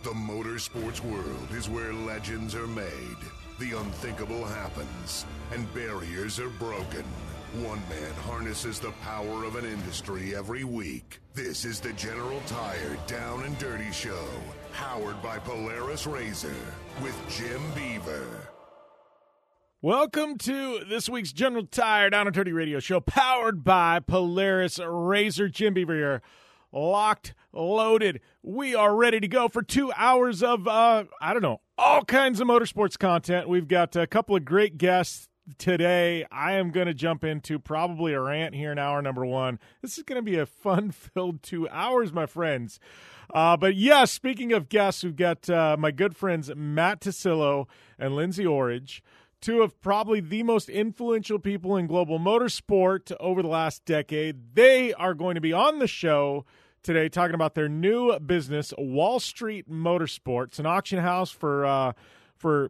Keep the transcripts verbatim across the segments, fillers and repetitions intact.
The motorsports world is where legends are made, the unthinkable happens, and barriers are broken. One man harnesses the power of an industry every week. This is the General Tire Down and Dirty Show, powered by Polaris Razor, with Jim Beaver. Welcome to this week's General Tire Down and Dirty Radio Show, powered by Polaris Razor. Jim Beaver here. Locked, loaded. We are ready to go for two hours of, uh, I don't know, all kinds of motorsports content. We've got a couple of great guests today. I am going to jump into probably a rant here in hour number one. This is going to be a fun-filled two hours, my friends. Uh, but, yes, yeah, speaking of guests, we've got uh, my good friends Matt Tasillo and Lindsay Orridge, two of probably the most influential people in global motorsport over the last decade. They are going to be on the show today talking about their new business, Wall Street Motorsports, an auction house for uh, for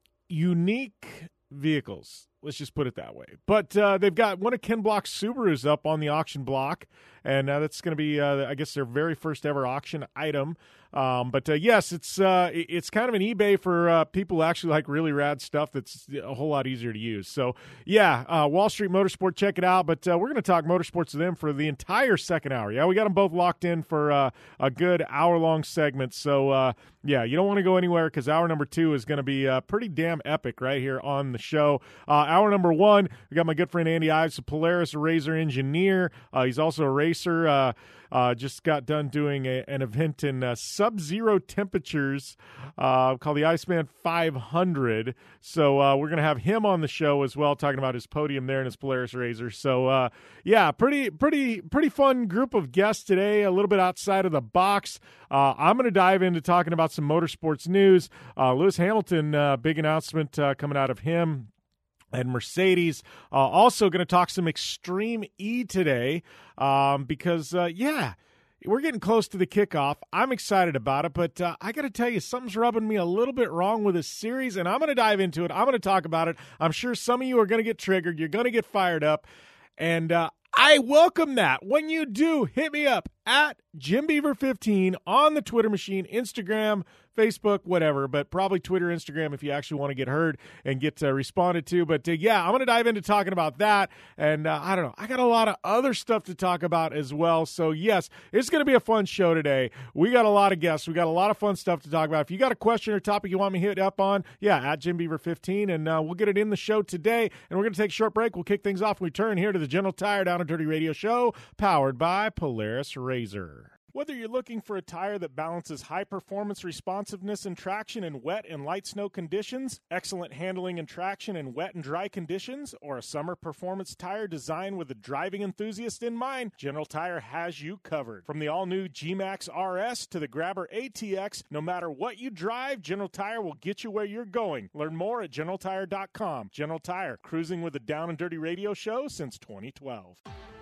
unique vehicles. Let's just put it that way. But uh, they've got one of Ken Block's Subarus up on the auction block, and uh, that's going to be, uh, I guess, their very first ever auction item. Um, but, uh, yes, it's uh, it's kind of an eBay for uh, people who actually like really rad stuff that's a whole lot easier to use. So, yeah, uh, Wall Street Motorsport, check it out. But uh, we're going to talk motorsports with them for the entire second hour. Yeah, we got them both locked in for uh, a good hour-long segment. So, uh, yeah, you don't want to go anywhere because hour number two is going to be uh, pretty damn epic right here on the show. Uh, hour number one, we got my good friend Andy Ives, a Polaris Razor engineer. Uh, he's also a racer. Uh, uh, just got done doing a, an event in uh, sub-zero temperatures uh, called the Iceman five hundred. So uh, we're going to have him on the show as well, talking about his podium there in his Polaris Razor. So, uh, yeah, pretty, pretty, pretty fun group of guests today, a little bit outside of the box. Uh, I'm going to dive into talking about some motorsports news. Uh, Lewis Hamilton, uh, big announcement uh, coming out of him. And Mercedes. Uh, also going to talk some Extreme E today um, because, uh, yeah, we're getting close to the kickoff. I'm excited about it, but uh, I got to tell you, something's rubbing me a little bit wrong with this series, and I'm going to dive into it. I'm going to talk about it. I'm sure some of you are going to get triggered. You're going to get fired up, and uh, I welcome that. When you do, hit me up at Jim Beaver fifteen on the Twitter machine, Instagram, Facebook, whatever, but probably Twitter, Instagram if you actually want to get heard and get uh, responded to. But, uh, yeah, I'm going to dive into talking about that. And, uh, I don't know, I got a lot of other stuff to talk about as well. So, yes, it's going to be a fun show today. We got a lot of guests. We got a lot of fun stuff to talk about. If you got a question or topic you want me to hit up on, yeah, at Jim Beaver fifteen, and uh, we'll get it in the show today. And we're going to take a short break. We'll kick things off when we turn here to the General Tire Down and Dirty Radio Show, powered by Polaris Razor. Whether you're looking for a tire that balances high-performance responsiveness and traction in wet and light snow conditions, excellent handling and traction in wet and dry conditions, or a summer performance tire designed with the driving enthusiast in mind, General Tire has you covered. From the all-new G-Max R S to the Grabber A T X, no matter what you drive, General Tire will get you where you're going. Learn more at general tire dot com. General Tire, cruising with the Down and Dirty Radio Show since twenty twelve.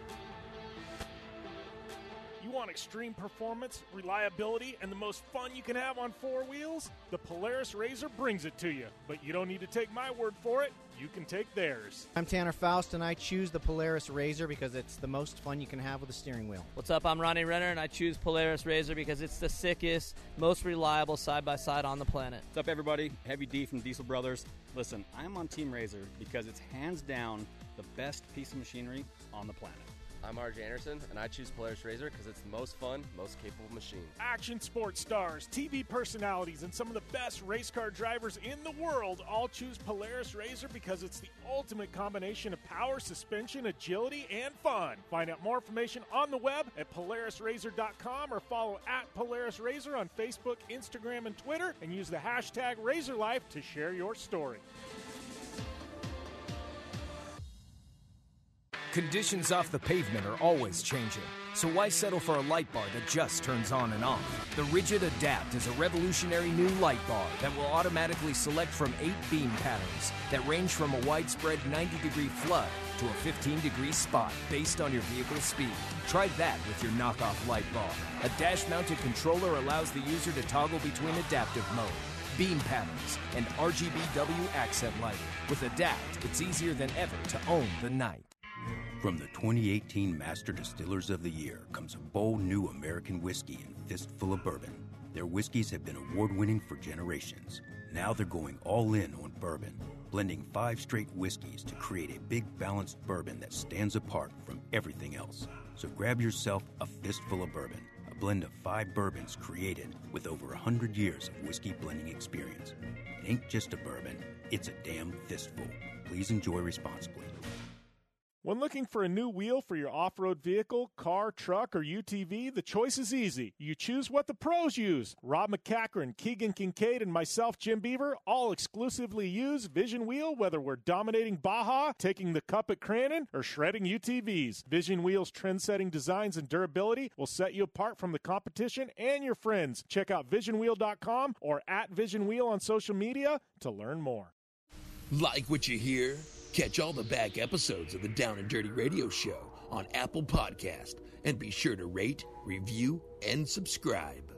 You want extreme performance, reliability, and the most fun you can have on four wheels? The Polaris Razor brings it to you. But you don't need to take my word for it. You can take theirs. I'm Tanner Faust, and I choose the Polaris Razor because it's the most fun you can have with a steering wheel. What's up? I'm Ronnie Renner, and I choose Polaris Razor because it's the sickest, most reliable side-by-side on the planet. What's up, everybody? Heavy D from Diesel Brothers. Listen, I'm on Team Razor because it's hands down the best piece of machinery on the planet. I'm R J Anderson, and I choose Polaris Razor because it's the most fun, most capable machine. Action sports stars, T V personalities, and some of the best race car drivers in the world all choose Polaris Razor because it's the ultimate combination of power, suspension, agility, and fun. Find out more information on the web at polaris razor dot com or follow at Polaris Razor on Facebook, Instagram, and Twitter, and use the hashtag RazorLife to share your story. Conditions off the pavement are always changing, so why settle for a light bar that just turns on and off? The Rigid Adapt is a revolutionary new light bar that will automatically select from eight beam patterns that range from a widespread ninety degree flood to a fifteen degree spot based on your vehicle's speed. Try that with your knockoff light bar. A dash-mounted controller allows the user to toggle between adaptive mode, beam patterns, and R G B W accent lighting. With Adapt, it's easier than ever to own the night. From the twenty eighteen Master Distillers of the Year comes a bold new American whiskey and fistful of bourbon. Their whiskeys have been award-winning for generations. Now they're going all in on bourbon, blending five straight whiskeys to create a big balanced bourbon that stands apart from everything else. So grab yourself a fistful of bourbon, a blend of five bourbons created with over one hundred years of whiskey blending experience. It ain't just a bourbon, it's a damn fistful. Please enjoy responsibly. When looking for a new wheel for your off-road vehicle, car, truck, or U T V, the choice is easy. You choose what the pros use. Rob McCachran, Keegan Kincaid, and myself, Jim Beaver, all exclusively use Vision Wheel, whether we're dominating Baja, taking the cup at Crandon, or shredding U T Vs. Vision Wheel's trend-setting designs and durability will set you apart from the competition and your friends. Check out vision wheel dot com or at Vision Wheel on social media to learn more. Like what you hear? Catch all the back episodes of the Down and Dirty Radio Show on Apple Podcast, and be sure to rate, review, and subscribe.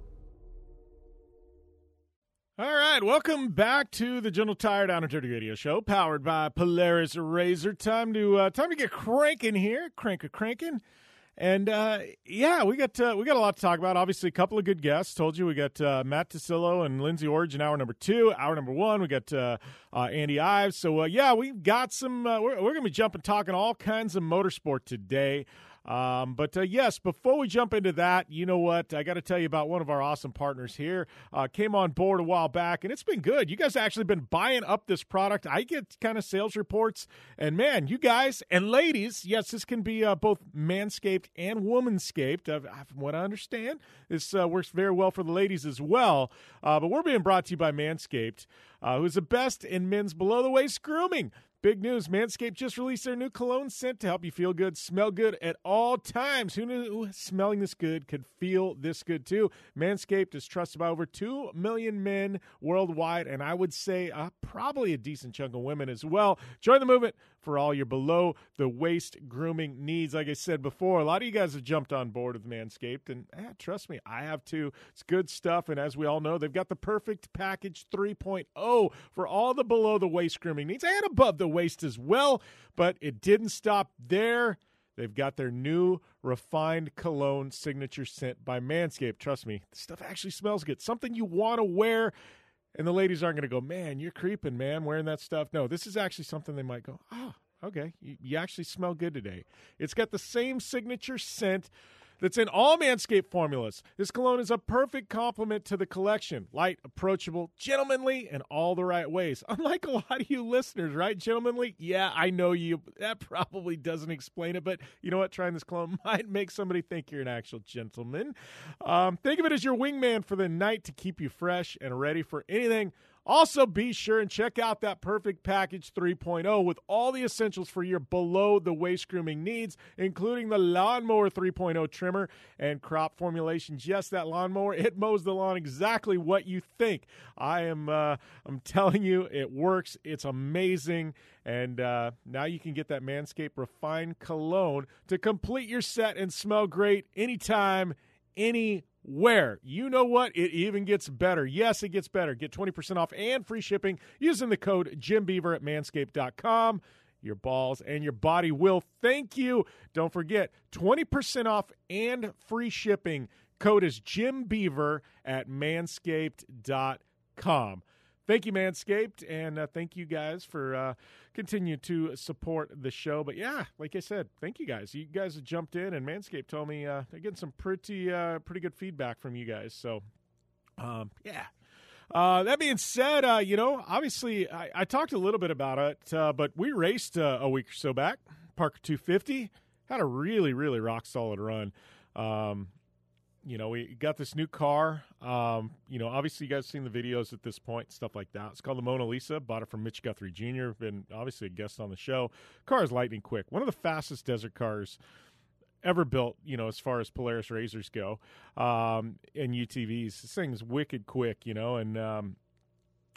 All right, welcome back to the General Tire Down and Dirty Radio Show, powered by Polaris Razor. Time to uh, time to get cranking here, crank a cranking. And, uh, yeah, we got uh, we got a lot to talk about. Obviously, a couple of good guests. Told you we got uh, Matt Tasillo and Lindsay Orge in hour number two. Hour number one, we got uh, uh, Andy Ives. So, uh, yeah, we've got some uh, – we're, we're going to be jumping, talking all kinds of motorsport today. Um, but, uh, yes, before we jump into that, you know what? I got to tell you about one of our awesome partners here. Uh, came on board a while back, and it's been good. You guys actually been buying up this product. I get kind of sales reports, and, man, you guys and ladies, yes, this can be uh, both Manscaped and Womanscaped. Uh, from what I understand, this uh, works very well for the ladies as well. Uh, but we're being brought to you by Manscaped, uh, who's the best in men's below-the-waist grooming. Big news, Manscaped just released their new cologne scent to help you feel good, smell good at all times. Who knew smelling this good could feel this good, too? Manscaped is trusted by over two million men worldwide, and I would say uh, probably a decent chunk of women as well. Join the movement for all your below-the-waist grooming needs. Like I said before, a lot of you guys have jumped on board with Manscaped, and eh, trust me, I have too. It's good stuff, and as we all know, they've got the perfect package three point oh for all the below-the-waist grooming needs and above the waist as well, but it didn't stop there. They've got their new refined cologne signature scent by Manscaped. Trust me, this stuff actually smells good. Something you want to wear, and the ladies aren't going to go, man, you're creeping, man, wearing that stuff. No, this is actually something they might go, oh, okay, you, you actually smell good today. It's got the same signature scent that's in all Manscaped formulas. This cologne is a perfect complement to the collection. Light, approachable, gentlemanly, in all the right ways. Unlike a lot of you listeners, right? Gentlemanly? Yeah, I know you. That probably doesn't explain it, but you know what? Trying this cologne might make somebody think you're an actual gentleman. Um, think of it as your wingman for the night to keep you fresh and ready for anything. Also, be sure and check out that perfect package three point oh with all the essentials for your below-the-waist grooming needs, including the Lawnmower three point oh trimmer and crop formulations. Yes, that lawnmower, it mows the lawn exactly what you think. I am uh, I'm telling you, it works. It's amazing. And uh, now you can get that Manscaped Refined Cologne to complete your set and smell great anytime, anywhere. Where? You know what? It even gets better. Yes, it gets better. Get twenty percent off and free shipping using the code Jim Beaver at manscaped dot com. Your balls and your body will thank you. Don't forget, twenty percent off and free shipping. Code is Jim Beaver at manscaped dot com. Thank you, Manscaped, and uh, thank you guys for uh, continuing to support the show. But, yeah, like I said, thank you guys. You guys have jumped in, and Manscaped told me uh, they're getting some pretty uh, pretty good feedback from you guys. So, um, yeah. Uh, that being said, uh, you know, obviously I, I talked a little bit about it, uh, but we raced uh, a week or so back. Parker two fifty had a really, really rock-solid run. Um You know, we got this new car. Um, you know, obviously you guys have seen the videos at this point, stuff like that. It's called the Mona Lisa. Bought it from Mitch Guthrie Junior Been obviously a guest on the show. Car is lightning quick. One of the fastest desert cars ever built, you know, as far as Polaris Razors go, um, and U T Vs. This thing's wicked quick, you know, and um,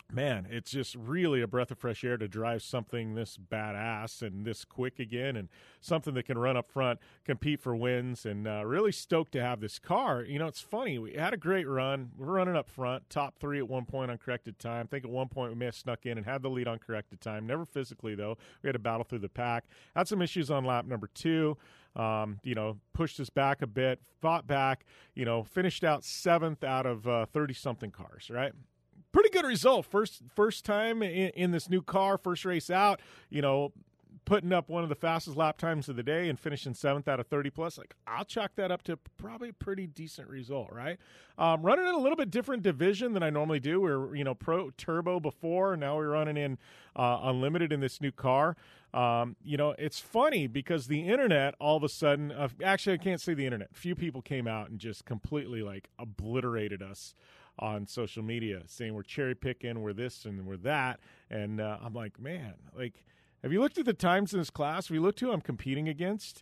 man, it's just really a breath of fresh air to drive something this badass and this quick again, and something that can run up front, compete for wins, and uh, really stoked to have this car. You know, it's funny. We had a great run. We were running up front, top three at one point on corrected time. I think at one point we may have snuck in and had the lead on corrected time. Never physically, though. We had to battle through the pack. Had some issues on lap number two. Um, you know, pushed us back a bit, fought back, you know, finished out seventh out of uh, thirty-something cars, right? Pretty good result. First first time in, in this new car, first race out, you know, putting up one of the fastest lap times of the day and finishing seventh out of thirty plus. Like, I'll chalk that up to probably a pretty decent result, right? Um, running in a little bit different division than I normally do. We we're, you know, Pro Turbo before. Now we're running in uh, Unlimited in this new car. Um, you know, it's funny because the internet all of a sudden, uh, actually, I can't say the internet. A few people came out and just completely, like, obliterated us on social media, saying we're cherry picking, we're this and we're that. And uh, I'm like, man, like, have you looked at the times in this class? Have you looked who I'm competing against?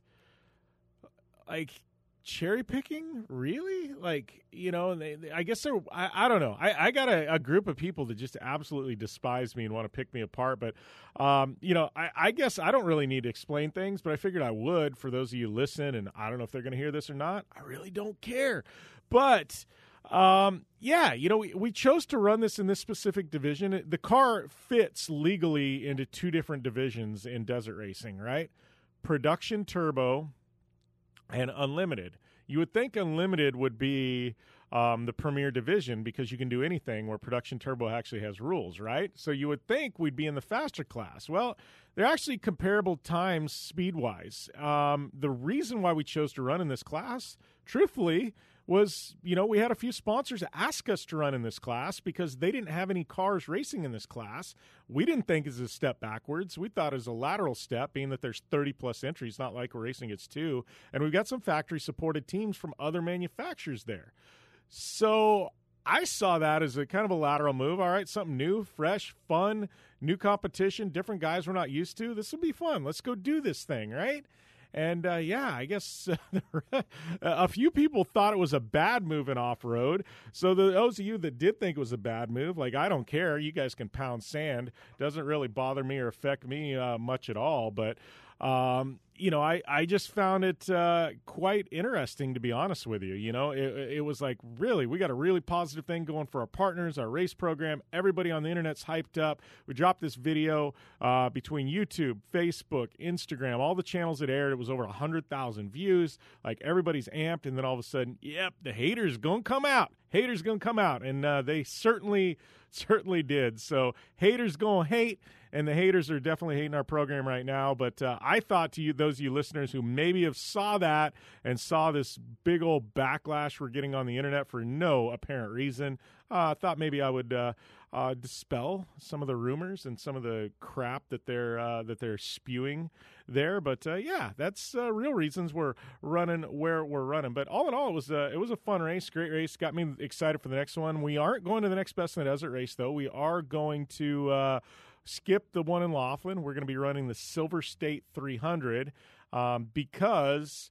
Like, cherry picking? Really? Like, you know, they, they, I guess they're, I, I don't know. I, I got a, a group of people that just absolutely despise me and want to pick me apart. But, um, you know, I, I guess I don't really need to explain things, but I figured I would for those of you who listen. And I don't know if they're going to hear this or not. I really don't care. But, Um, yeah, you know, we, we chose to run this in this specific division. The car fits legally into two different divisions in desert racing, right? Production Turbo and Unlimited. You would think Unlimited would be um, the premier division because you can do anything, where Production Turbo actually has rules, right? So you would think we'd be in the faster class. Well, they're actually comparable times speed-wise. Um, the reason why we chose to run in this class, truthfully, was, you know, we had a few sponsors ask us to run in this class because they didn't have any cars racing in this class. We didn't think it was a step backwards. We thought it was a lateral step, being that there's thirty-plus entries, not like we're racing against two. And we've got some factory-supported teams from other manufacturers there. So I saw that as a kind of a lateral move. All right, something new, fresh, fun, new competition, different guys we're not used to. This will be fun. Let's go do this thing, right? And, uh, yeah, I guess uh, a few people thought it was a bad move in off-road. So the, those of you that did think it was a bad move, like, I don't care. You guys can pound sand. Doesn't really bother me or affect me uh, much at all. But, um, you know, I, I just found it uh, quite interesting, to be honest with you. You know, it, it was like, really, we got a really positive thing going for our partners, our race program. Everybody on the internet's hyped up. We dropped this video uh, between YouTube, Facebook, Instagram, all the channels that aired. It was over one hundred thousand views. Like, everybody's amped. And then all of a sudden, yep, the haters going to come out. Haters going to come out. And uh, they certainly, certainly did. So haters going to hate. And the haters are definitely hating our program right now. But uh, I thought to you, those of you listeners who maybe have saw that and saw this big old backlash we're getting on the internet for no apparent reason, I uh, thought maybe I would uh, uh, dispel some of the rumors and some of the crap that they're uh, that they're spewing there. But uh, yeah, that's uh, real reasons we're running where we're running. But all in all, it was a, it was a fun race, great race. Got me excited for the next one. We aren't going to the next Best in the Desert race, though. We are going to uh, skip the one in Laughlin. We're going to be running the Silver State three hundred um, because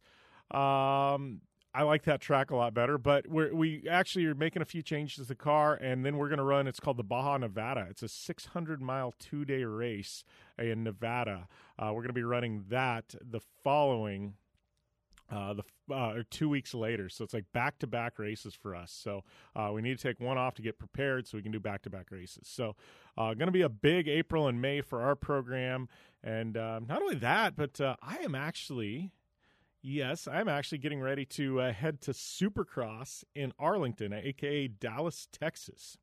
um, I like that track a lot better. But we're, we actually are making a few changes to the car, and then we're going to run, it's called the Baja Nevada. It's a six hundred mile two-day race in Nevada. Uh, we're going to be running that the following Uh, the uh, two weeks later. So it's like back-to-back races for us. So uh, we need to take one off to get prepared so we can do back-to-back races. So uh, going to be a big April and May for our program. And uh, not only that, but uh, I am actually, yes, I'm actually getting ready to uh, head to Supercross in Arlington, a k a. Dallas, Texas.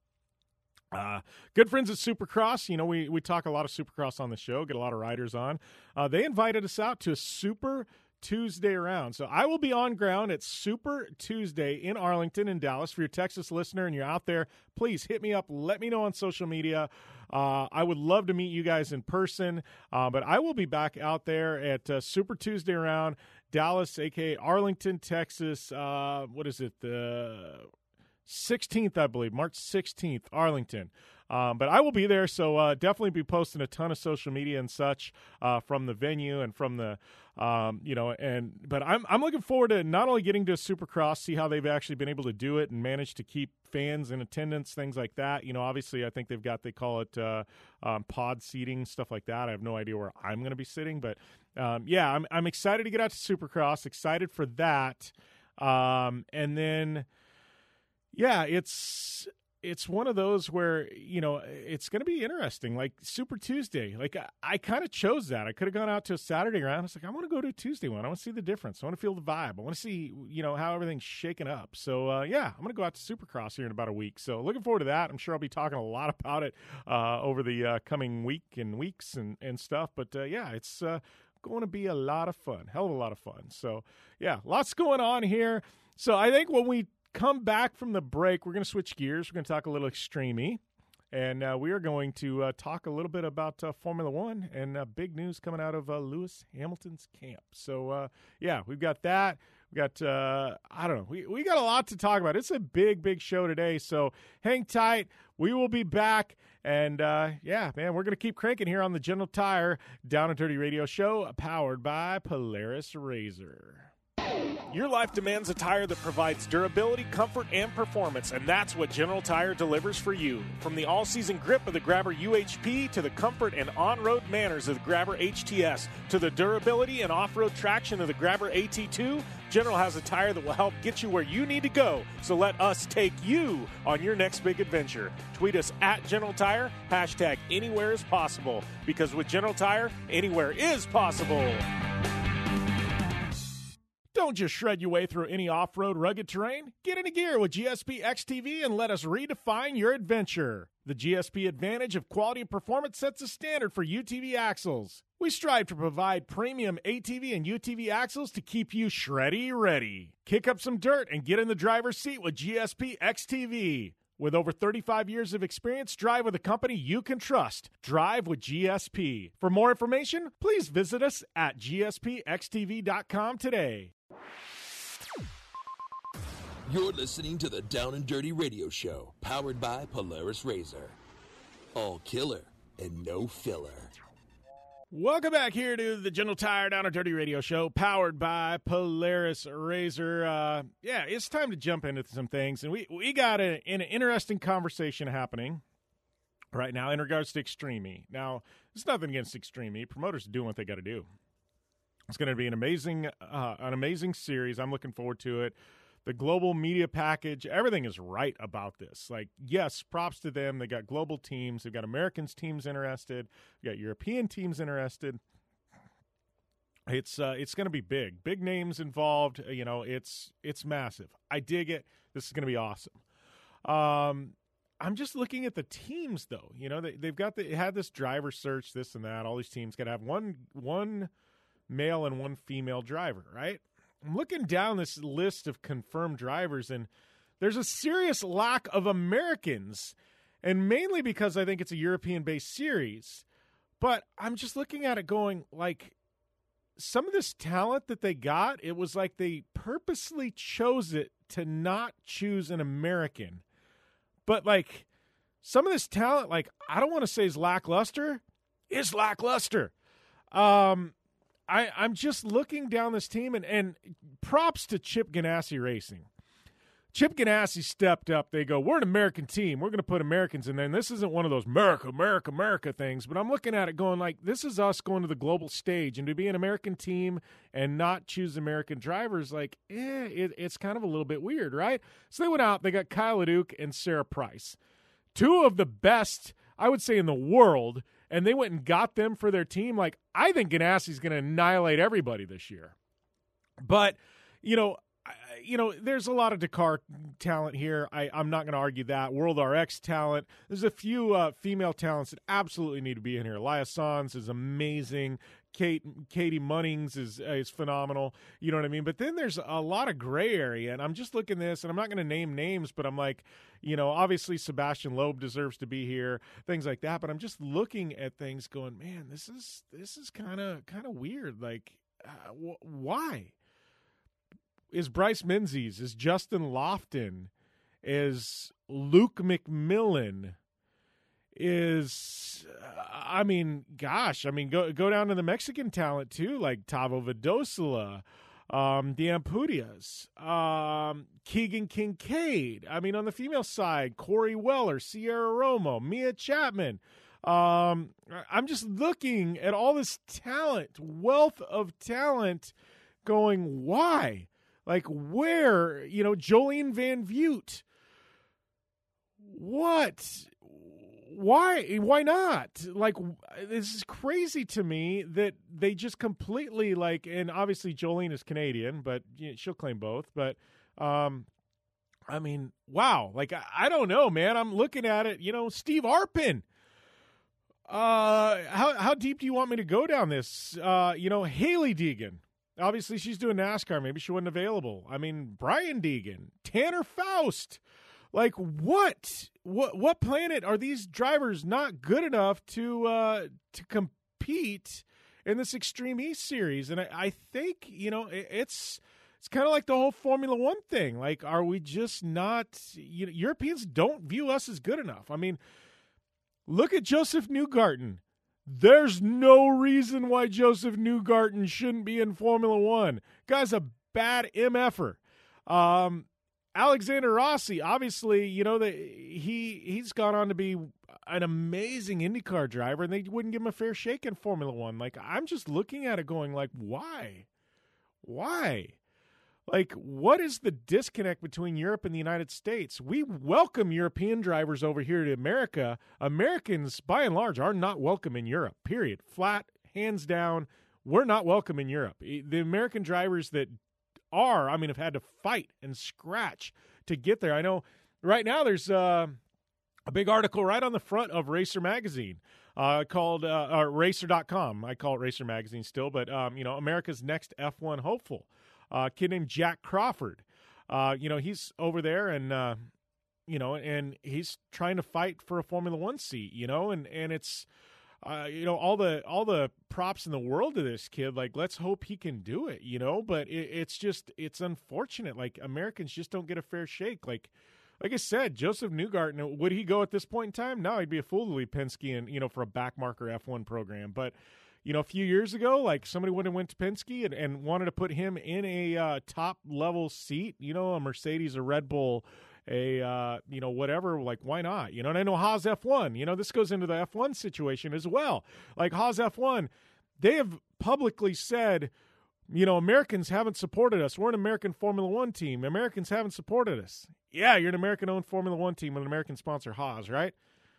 Uh, good friends at Supercross. You know, we, we talk a lot of Supercross on the show, get a lot of riders on. Uh, they invited us out to a Super Tuesday round. So I will be on ground at Super Tuesday in Arlington in Dallas. For your Texas listener and you're out there, please hit me up. Let me know on social media. Uh, I would love to meet you guys in person, uh, but I will be back out there at uh, Super Tuesday round, Dallas, a k a. Arlington, Texas. Uh, what is it? The sixteenth, I believe, March sixteenth, Arlington. Um, but I will be there, so uh, definitely be posting a ton of social media and such uh, from the venue and from the, um, you know, and but I'm I'm looking forward to not only getting to Supercross, see how they've actually been able to do it and manage to keep fans in attendance, things like that. You know, obviously, I think they've got, they call it uh, um, pod seating, stuff like that. I have no idea where I'm going to be sitting, but um, yeah, I'm I'm excited to get out to Supercross, excited for that, um, and then yeah, it's. It's one of those where, you know, it's going to be interesting, like Super Tuesday. Like, I, I kind of chose that. I could have gone out to a Saturday round. I was like, I want to go to a Tuesday one. I want to see the difference. I want to feel the vibe. I want to see, you know, how everything's shaking up. So, uh, yeah, I'm going to go out to Supercross here in about a week. So looking forward to that. I'm sure I'll be talking a lot about it uh, over the uh, coming week and weeks and, and stuff. But, uh, yeah, it's uh, going to be a lot of fun, hell of a lot of fun. So, yeah, lots going on here. So I think when we come back from the break, we're going to switch gears. We're going to talk a little Extreme-y, and uh, we are going to uh, talk a little bit about uh, Formula One and uh, big news coming out of uh, Lewis Hamilton's camp. So, uh, yeah, we've got that. We got, uh, I don't know, we, we got a lot to talk about. It's a big, big show today, so hang tight. We will be back, and, uh, yeah, man, we're going to keep cranking here on the General Tire Down and Dirty Radio Show, powered by Polaris Razor. Your life demands a tire that provides durability, comfort, and performance, and that's what General Tire delivers for you. From the all-season grip of the Grabber U H P to the comfort and on-road manners of the Grabber H T S to the durability and off-road traction of the Grabber A T two, General has a tire that will help get you where you need to go. So let us take you on your next big adventure. Tweet us at General Tire, hashtag anywhere is possible, because with General Tire, anywhere is possible. Don't just shred your way through any off-road rugged terrain. Get into gear with G S P X T V and let us redefine your adventure. The G S P advantage of quality and performance sets a standard for U T V axles. We strive to provide premium A T V and U T V axles to keep you shreddy ready. Kick up some dirt and get in the driver's seat with G S P X T V. With over thirty-five years of experience, drive with a company you can trust. Drive with G S P. For more information, please visit us at G S P X T V dot com today. You're listening to the Down and Dirty Radio Show, powered by Polaris Razor. All killer and no filler. Welcome back here to the General Tire Down and Dirty Radio Show, powered by Polaris Razor. Uh, yeah, it's time to jump into some things, and we we got a, an interesting conversation happening right now in regards to Extreme-y. Now, there's nothing against Extreme-y. Promoters are doing what they got to do. It's going to be an amazing, uh, an amazing series. I'm looking forward to it. The global media package, everything is right about this. Like, yes, props to them. They got global teams. They've got Americans teams interested. They got European teams interested. It's uh, it's going to be big. Big names involved. You know, it's it's massive. I dig it. This is going to be awesome. Um, I'm just looking at the teams, though. You know, they, they've got the, had this driver search, this and that. All these teams got to have one one male and one female driver, right? I'm looking down this list of confirmed drivers, and there's a serious lack of Americans, and mainly because I think it's a European-based series. But I'm just looking at it going, like, some of this talent that they got, it was like they purposely chose it to not choose an American. But, like, some of this talent, like, I don't want to say is lackluster, is lackluster. Um... I, I'm just looking down this team, and, and props to Chip Ganassi Racing. Chip Ganassi stepped up. They go, we're an American team. We're going to put Americans in there. And this isn't one of those America, America, America things. But I'm looking at it going like, this is us going to the global stage. And to be an American team and not choose American drivers, like, eh, it, it's kind of a little bit weird, right? So they went out. They got Kyle LeDuc and Sarah Price. Two of the best, I would say, in the world. And they went and got them for their team. Like, I think Ganassi's going to annihilate everybody this year. But, you know, I, you know, there's a lot of Dakar talent here. I, I'm not going to argue that. World R X talent. There's a few uh, female talents that absolutely need to be in here. Elia Sanz is amazing. Kate, Katie Munnings is uh, is phenomenal. You know what I mean? But then there's a lot of gray area, and I'm just looking at this, and I'm not going to name names, but I'm like, you know, obviously Sebastian Loeb deserves to be here, things like that. But I'm just looking at things going, man, this is this is kind of kind of weird. Like, uh, wh- why? Is Bryce Menzies? Is Justin Lofton? is Luke McMillan is, I mean, gosh, I mean, go go down to the Mexican talent too, like Tavo Vadosila, um, the Amputias, um, Keegan Kincaid. I mean, on the female side, Corey Weller, Sierra Romo, Mia Chapman. Um, I'm just looking at all this talent, wealth of talent, going, why? Like, where? You know, Jolene Van Vliet. What? Why? Why not? Like, this is crazy to me that they just completely, like, and obviously Jolene is Canadian, but you know, she'll claim both. But, um, I mean, wow. Like, I, I don't know, man. I'm looking at it, you know, Steve Arpin. Uh, how how deep do you want me to go down this? Uh, you know, Haley Deegan. Obviously, she's doing NASCAR. Maybe she wasn't available. I mean, Brian Deegan, Tanner Faust. Like, what? What what planet are these drivers not good enough to uh, to compete in this Extreme East series? And I, I think, you know, it, it's it's kind of like the whole Formula One thing. Like, are we just not, you know, Europeans don't view us as good enough. I mean, look at Joseph Newgarden. There's no reason why Joseph Newgarden shouldn't be in Formula One. Guy's a bad M F-er. Um, Alexander Rossi, obviously, you know, that he he's gone on to be an amazing IndyCar driver, and they wouldn't give him a fair shake in Formula One. Like, I'm just looking at it going, like, why? Why? Like, what is the disconnect between Europe and the United States? We welcome European drivers over here to America. Americans, by and large, are not welcome in Europe, period. Flat, hands down, we're not welcome in Europe. The American drivers that are, I mean, have had to fight and scratch to get there. I know right now there's uh, a big article right on the front of Racer Magazine uh, called uh, uh, Racer dot com. I call it Racer Magazine still, but, um, you know, America's next F one hopeful. Uh, a kid named Jack Crawford. Uh, you know, he's over there and, uh, you know, and he's trying to fight for a Formula One seat, you know, and, and it's, uh, you know, all the, all the props in the world to this kid. Like, let's hope he can do it, you know, but it, it's just, it's unfortunate. Like, Americans just don't get a fair shake. Like, like I said, Joseph Newgarden, would he go at this point in time? No, he'd be a fool to leave Penske and, you know, for a backmarker F one program. But, you know, a few years ago, like, somebody would have went to Penske and, and wanted to put him in a uh, top-level seat, you know, a Mercedes, a Red Bull, a, uh, you know, whatever, like, why not? You know, and I know Haas F one, you know, this goes into the F one situation as well. Like, Haas F one, they have publicly said, you know, Americans haven't supported us. We're an American Formula One team. Americans haven't supported us. Yeah, you're an American-owned Formula One team with an American sponsor, Haas, right?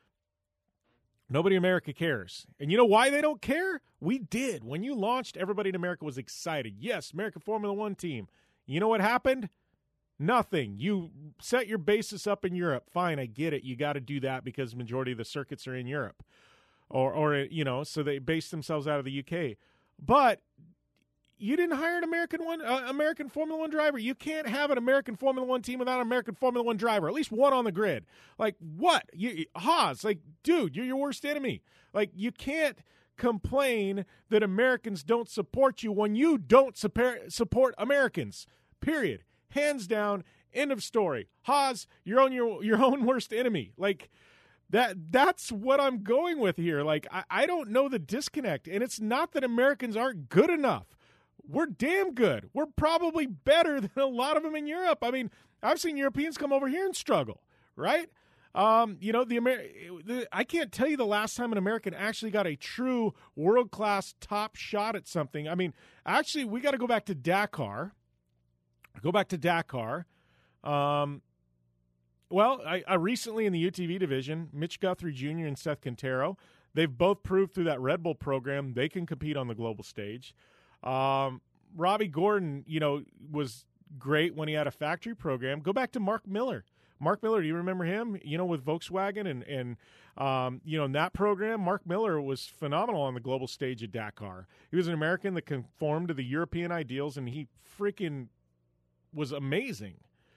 Nobody in America cares. And you know why they don't care? We did. When you launched, everybody in America was excited. Yes, American Formula One team. You know what happened? Nothing. You set your basis up in Europe. Fine, I get it. You got to do that because the majority of the circuits are in Europe. Or, or you know, so they base themselves out of the U K. But you didn't hire an American one, uh, American Formula One driver. You can't have an American Formula One team without an American Formula One driver. At least one on the grid. Like, what? You, Haas, like, dude, you're your worst enemy. Like, you can't complain that Americans don't support you when you don't support support Americans. Period. Hands down. End of story. Haas, you're on your your own worst enemy. Like, that that's what I'm going with here. Like, I, I don't know the disconnect. And it's not that Americans aren't good enough. We're damn good. We're probably better than a lot of them in Europe. I mean, I've seen Europeans come over here and struggle, right? Um, you know, the, Amer- the I can't tell you the last time an American actually got a true world-class top shot at something. I mean, actually, we got to go back to Dakar. Go back to Dakar. Um, well, I, I recently in the U T V division, Mitch Guthrie Junior and Seth Quintero, they've both proved through that Red Bull program they can compete on the global stage. Um, Robbie Gordon, you know, was great when he had a factory program. Go back to Mark Miller. Mark Miller, do you remember him? You know, with Volkswagen and, and um, you know, in that program, Mark Miller was phenomenal on the global stage at Dakar. He was an American that conformed to the European ideals, and he freaking was amazing.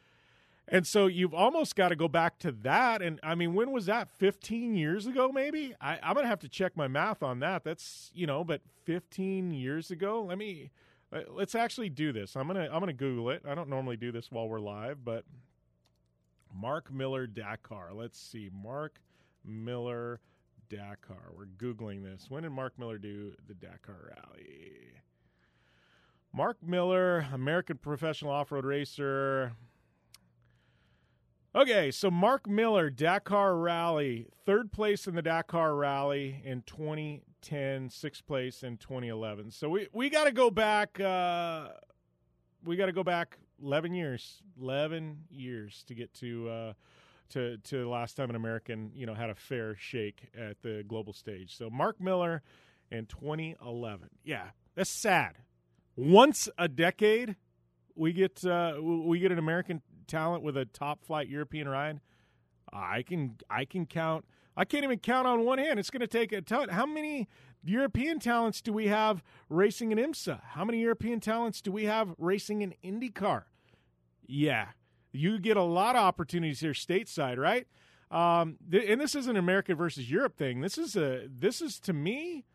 And so you've almost got to go back to that. And, I mean, when was that? fifteen years ago, maybe? I, I'm going to have to check my math on that. That's, you know, but fifteen years ago? Let me – let's actually do this. I'm going to I'm gonna Google it. I don't normally do this while we're live, but Mark Miller Dakar. Let's see. Mark Miller Dakar. We're Googling this. When did Mark Miller do the Dakar Rally? Mark Miller, American professional off-road racer. Okay, so Mark Miller, Dakar Rally, third place in the Dakar Rally in twenty ten, sixth place in twenty eleven. So we, we got to go back. Uh, we got to go back eleven years, eleven years to get to uh, to to the last time an American, you know, had a fair shake at the global stage. So Mark Miller in twenty eleven. Yeah, that's sad. Once a decade, we get uh, we get an American talent with a top flight European ride. I can I can count. I can't even count on one hand. It's going to take a ton. How many European talents do we have racing in IMSA? How many European talents do we have racing in IndyCar? Yeah, you get a lot of opportunities here stateside, right? Um, th- and this isn't an America versus Europe thing. This is a this is to me,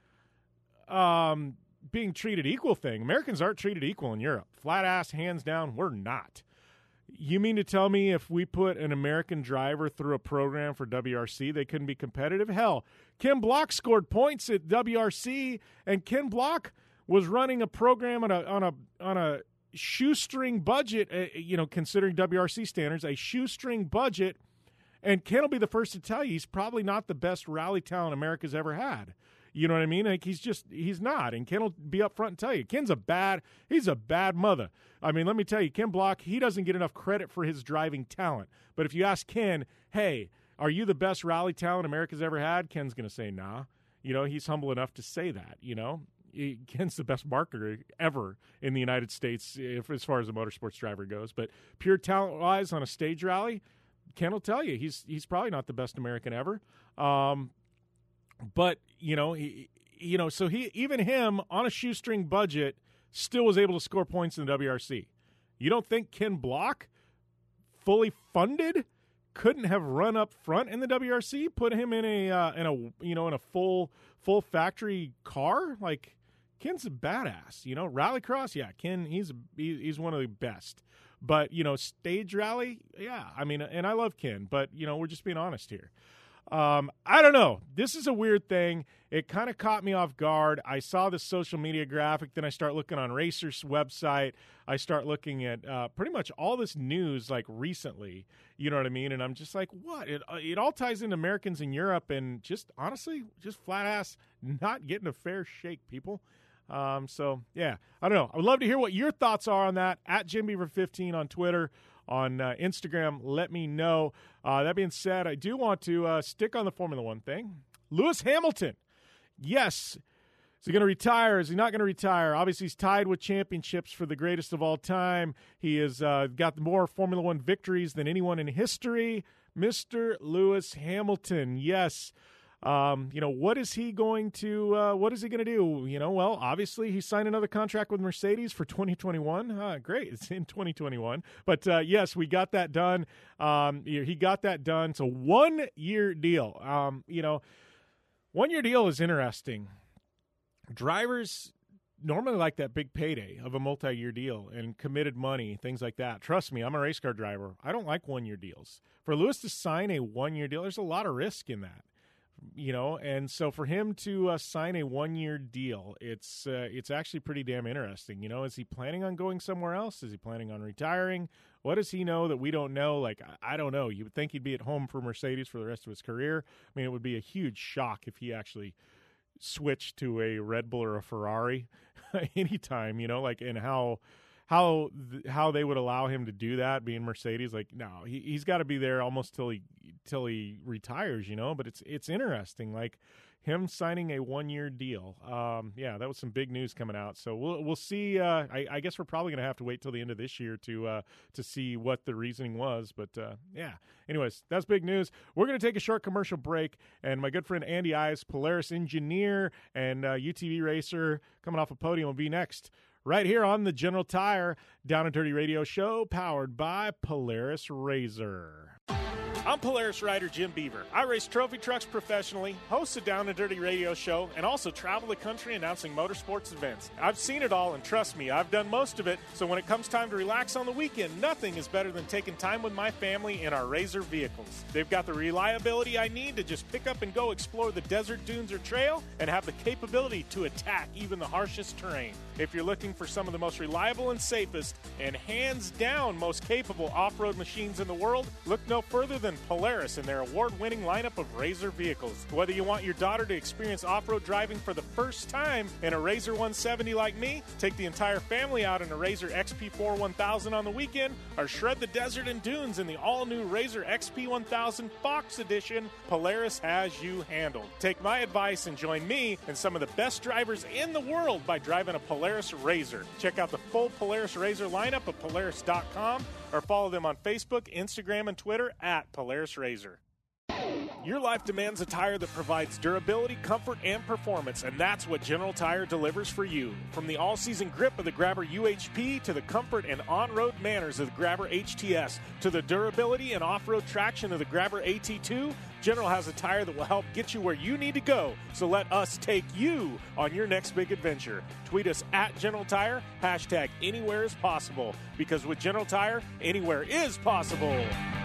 um, being treated equal thing. Americans aren't treated equal in Europe. Flat ass, hands down, we're not. You mean to tell me if we put an American driver through a program for W R C, they couldn't be competitive? Hell, Ken Block scored points at W R C, and Ken Block was running a program on a on a on a shoestring budget. Uh, you know, considering W R C standards, a shoestring budget. And Ken will be the first to tell you he's probably not the best rally talent America's ever had. You know what I mean? Like he's just he's not, and Ken will be up front and tell you Ken's a bad he's a bad mother. I mean, let me tell you, Ken Block, he doesn't get enough credit for his driving talent. But if you ask Ken, hey, are you the best rally talent America's ever had? Ken's going to say nah. You know, he's humble enough to say that. You know, he, Ken's the best marketer ever in the United States, if as far as a motorsports driver goes. But pure talent wise on a stage rally, Ken will tell you he's he's probably not the best American ever. Um, But, you know, he, you know, so he even him on a shoestring budget still was able to score points in the W R C. You don't think Ken Block, fully funded, couldn't have run up front in the W R C, put him in a uh, in a you know in a full full factory car? Like Ken's a badass, you know. Rallycross, yeah, Ken he's he's one of the best. But, you know, stage rally, yeah, I mean, and I love Ken, but, you know, we're just being honest here. Um, I don't know. This is a weird thing. It kind of caught me off guard. I saw this social media graphic. Then I start looking on Racer's website. I start looking at uh, pretty much all this news like recently. You know what I mean? And I'm just like, what? It, uh, it all ties into Americans in Europe and just honestly, just flat ass not getting a fair shake, people. Um, so, yeah, I don't know. I would love to hear what your thoughts are on that. At Jim Beaver fifteen on Twitter. On uh, Instagram, let me know. Uh, that being said, I do want to uh, stick on the Formula One thing. Lewis Hamilton, yes. Is he going to retire? Is he not going to retire? Obviously, he's tied with championships for the greatest of all time. He has uh, got more Formula One victories than anyone in history. Mister Lewis Hamilton, yes. Um, you know, what is he going to, uh, what is he going to do? You know, well, obviously he signed another contract with Mercedes for twenty twenty-one. Uh, great. It's in twenty twenty-one. But, uh, yes, we got that done. Um, he got that done. It's a one-year deal. Um, you know, one-year deal is interesting. Drivers normally like that big payday of a multi-year deal and committed money, things like that. Trust me, I'm a race car driver. I don't like one-year deals. For Lewis to sign a one-year deal, there's a lot of risk in that. You know, and so for him to uh, sign a one-year deal, it's uh, it's actually pretty damn interesting. You know, is he planning on going somewhere else? Is he planning on retiring? What does he know that we don't know? Like, I, I don't know. You would think he'd be at home for Mercedes for the rest of his career. I mean, it would be a huge shock if he actually switched to a Red Bull or a Ferrari anytime, you know, like, and how how th- how they would allow him to do that, being Mercedes. Like, no, he, he's got to be there almost till he till he retires, you know. But it's it's interesting, like him signing a one year deal. Um, yeah, that was some big news coming out. So we'll we'll see. Uh, I, I guess we're probably gonna have to wait till the end of this year to uh, to see what the reasoning was. But uh, yeah, anyways, that's big news. We're gonna take a short commercial break, and my good friend Andy Ives, Polaris engineer and uh, U T V racer, coming off a podium, will be next. Right here on the General Tire Down and Dirty Radio Show, powered by Polaris Razor. I'm Polaris rider Jim Beaver. I race trophy trucks professionally, host a Down and Dirty radio show, and also travel the country announcing motorsports events. I've seen it all, and trust me, I've done most of it, so when it comes time to relax on the weekend, nothing is better than taking time with my family in our RZR vehicles. They've got the reliability I need to just pick up and go explore the desert, dunes, or trail, and have the capability to attack even the harshest terrain. If you're looking for some of the most reliable and safest, and hands down most capable off-road machines in the world, look no further than Polaris and their award-winning lineup of RZR vehicles. Whether you want your daughter to experience off-road driving for the first time in a RZR one seventy like me, take the entire family out in a RZR X P four one thousand on the weekend, or shred the desert and dunes in the all-new RZR X P one thousand Fox Edition, Polaris has you handled. Take my advice and join me and some of the best drivers in the world by driving a Polaris RZR. Check out the full Polaris RZR lineup at Polaris dot com or follow them on Facebook, Instagram, and Twitter at Polaris RZR. Your life demands a tire that provides durability, comfort, and performance, and that's what General Tire delivers for you. From the all-season grip of the Grabber U H P to the comfort and on-road manners of the Grabber H T S to the durability and off-road traction of the Grabber A T two, General has a tire that will help get you where you need to go. So let us take you on your next big adventure. Tweet us at General Tire, hashtag anywhere is possible, because with General Tire, anywhere is possible.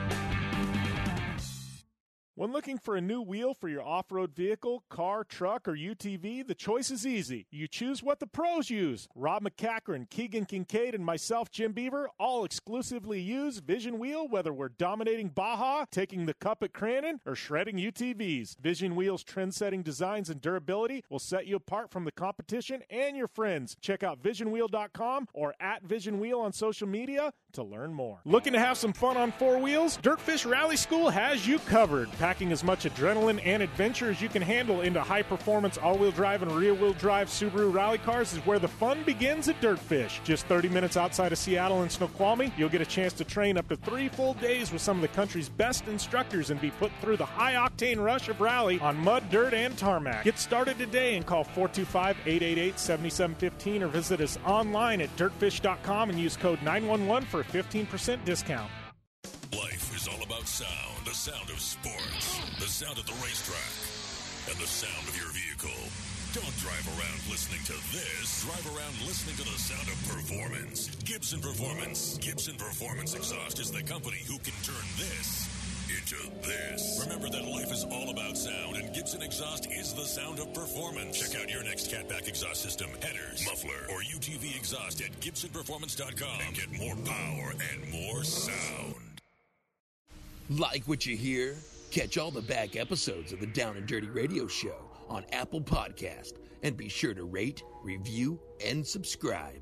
When looking for a new wheel for your off-road vehicle, car, truck, or U T V, the choice is easy. You choose what the pros use. Rob McCachran, Keegan Kincaid, and myself, Jim Beaver, all exclusively use Vision Wheel, whether we're dominating Baja, taking the cup at Crandon, or shredding U T Vs. Vision Wheel's trend-setting designs and durability will set you apart from the competition and your friends. Check out vision wheel dot com or at Vision Wheel on social media to learn more. Looking to have some fun on four wheels? Dirtfish Rally School has you covered. Packing as much adrenaline and adventure as you can handle into high-performance all-wheel drive and rear-wheel drive Subaru rally cars is where the fun begins at Dirtfish. Just thirty minutes outside of Seattle and Snoqualmie, you'll get a chance to train up to three full days with some of the country's best instructors and be put through the high-octane rush of rally on mud, dirt, and tarmac. Get started today and call four two five, eight eight eight, seven seven one five or visit us online at dirtfish dot com and use code nine one one for a fifteen percent discount. Life is all about sound, the sound of sports, the sound of the racetrack, and the sound of your vehicle. Don't drive around listening to this. Drive around listening to the sound of performance. Gibson Performance. Gibson Performance Exhaust is the company who can turn this into this. Remember that life is all about sound, and Gibson Exhaust is the sound of performance. Check out your next catback exhaust system, headers, muffler, or U T V exhaust at gibson performance dot com and get more power and more sound. Like what you hear? Catch all the back episodes of the Down and Dirty Radio Show on Apple Podcast, and be sure to rate, review, and subscribe.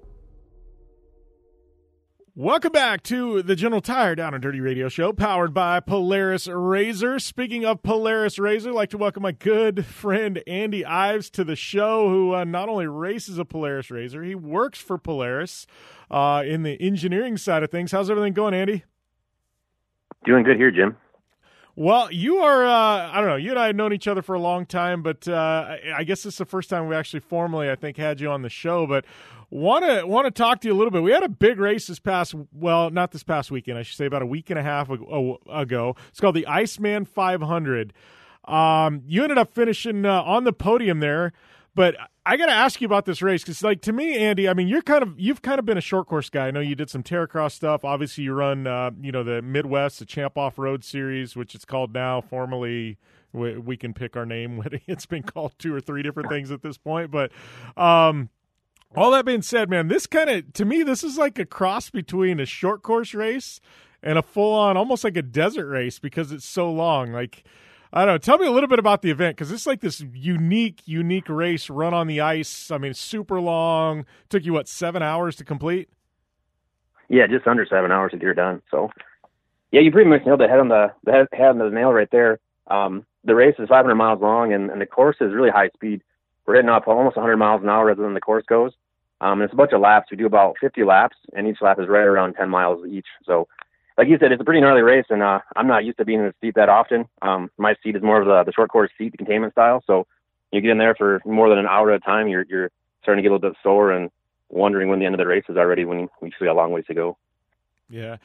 Welcome back to the General Tire Down and Dirty Radio Show, powered by Polaris RZR. Speaking of Polaris RZR, I'd like to welcome my good friend Andy Ives to the show, who uh, not only races a Polaris RZR, he works for Polaris uh, in the engineering side of things. How's everything going, Andy? Doing good here, Jim. Well, you are, uh, I don't know, you and I have known each other for a long time, but uh, I, I guess this is the first time we actually formally, I think, had you on the show, but want to want to talk to you a little bit. We had a big race this past, well, not this past weekend, I should say about a week and a half ago. It's called the Iceman five hundred. Um, you ended up finishing uh, on the podium there, but I got to ask you about this race because, like, to me, Andy, I mean, you're kind of you've kind of been a short course guy. I know you did some Terracross stuff. Obviously, you run, uh, you know, the Midwest, the Champ Off Road Series, which it's called now. Formerly, we, we can pick our name. It's been called two or three different things at this point. But um, all that being said, man, this kind of to me, this is like a cross between a short course race and a full on, almost like a desert race because it's so long. Like, I don't know. Tell me a little bit about the event because it's like this unique, unique race run on the ice. I mean, it's super long. Took you, what, seven hours to complete? Yeah, just under seven hours to get her done. So, yeah, you pretty much nailed the head on the, the head, head on the nail right there. Um, the race is five hundred miles long, and, and the course is really high speed. We're hitting up almost one hundred miles an hour rather than the course goes. Um, and it's a bunch of laps. We do about fifty laps, and each lap is right around ten miles each. So, like you said, it's a pretty gnarly race, and uh, I'm not used to being in the seat that often. Um, my seat is more of the, the short course seat, the containment style. So you get in there for more than an hour at a time, you're you're starting to get a little bit sore and wondering when the end of the race is already when we still got a long ways to go. Yeah.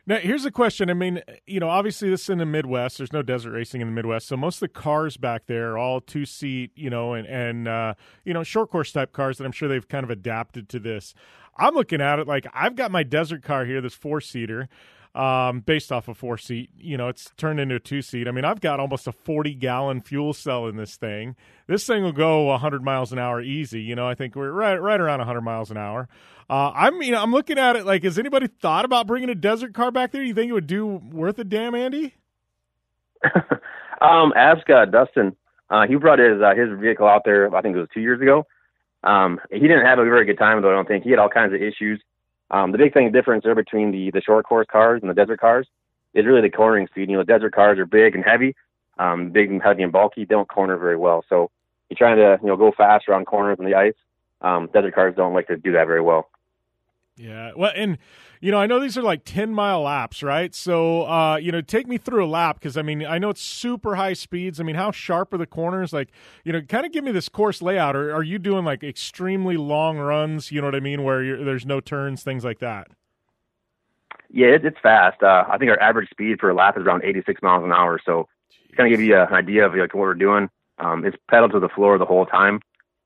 Now, here's a question. I mean, you know, obviously this is in the Midwest. There's no desert racing in the Midwest, so most of the cars back there are all two-seat, you know, and, and uh, you know, short course type cars that I'm sure they've kind of adapted to this. I'm looking at it like I've got my desert car here, this four-seater, um, based off a four-seat. You know, it's turned into a two-seat. I mean, I've got almost a forty-gallon fuel cell in this thing. This thing will go one hundred miles an hour easy. You know, I think we're right right around one hundred miles an hour. Uh, I mean, I'm looking at it like, has anybody thought about bringing a desert car back there? You think it would do worth a damn, Andy? um, ask uh, Dustin. Uh, he brought his uh, his vehicle out there, I think it was two years ago. Um, he didn't have a very good time, though, I don't think. He had all kinds of issues. Um, the big thing, difference there between the, the short course cars and the desert cars is really the cornering speed. You know, the desert cars are big and heavy, um, big and heavy and bulky. They don't corner very well. So you're trying to, you know, go faster on corners in the ice. Um, desert cars don't like to do that very well. Yeah. Well, and, you know, I know these are like ten-mile laps, right? So, uh, you know, take me through a lap because, I mean, I know it's super high speeds. I mean, how sharp are the corners? Like, you know, kind of give me this course layout. Or are you doing, like, extremely long runs, you know what I mean, where you're, there's no turns, things like that? Yeah, it, it's fast. Uh, I think our average speed for a lap is around eighty-six miles an hour. So to kind of give you a, an idea of, like, what we're doing, um, it's pedal to the floor the whole time.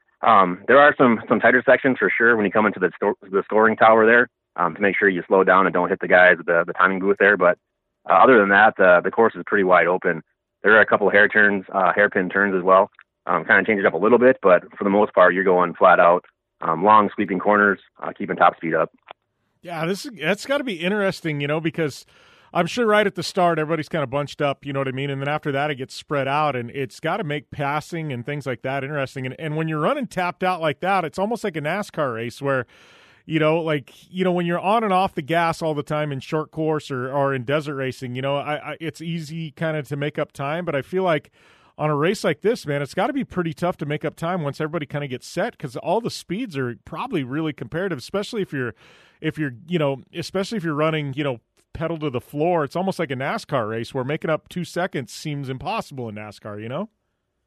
Um, there are some, some tighter sections for sure when you come into the sto- the scoring tower there, um, to make sure you slow down and don't hit the guys at the, the timing booth there. But uh, other than that, uh, the course is pretty wide open. There are a couple of hair turns, uh, hairpin turns as well. Um, kind of change it up a little bit, but for the most part, you're going flat out, um, long sweeping corners, uh, keeping top speed up. Yeah, this is, that's got to be interesting, you know, because I'm sure right at the start, everybody's kind of bunched up, you know what I mean? And then after that, it gets spread out, and it's got to make passing and things like that interesting. And, and when you're running tapped out like that, it's almost like a NASCAR race where, you know, like, you know, when you're on and off the gas all the time in short course or, or in desert racing, you know, I, I it's easy kind of to make up time. But I feel like on a race like this, man, it's got to be pretty tough to make up time once everybody kind of gets set because all the speeds are probably really comparative, especially if you're, if you're, you know, especially if you're running, you know, pedal to the floor. It's almost like a NASCAR race where making up two seconds seems impossible in NASCAR, you know?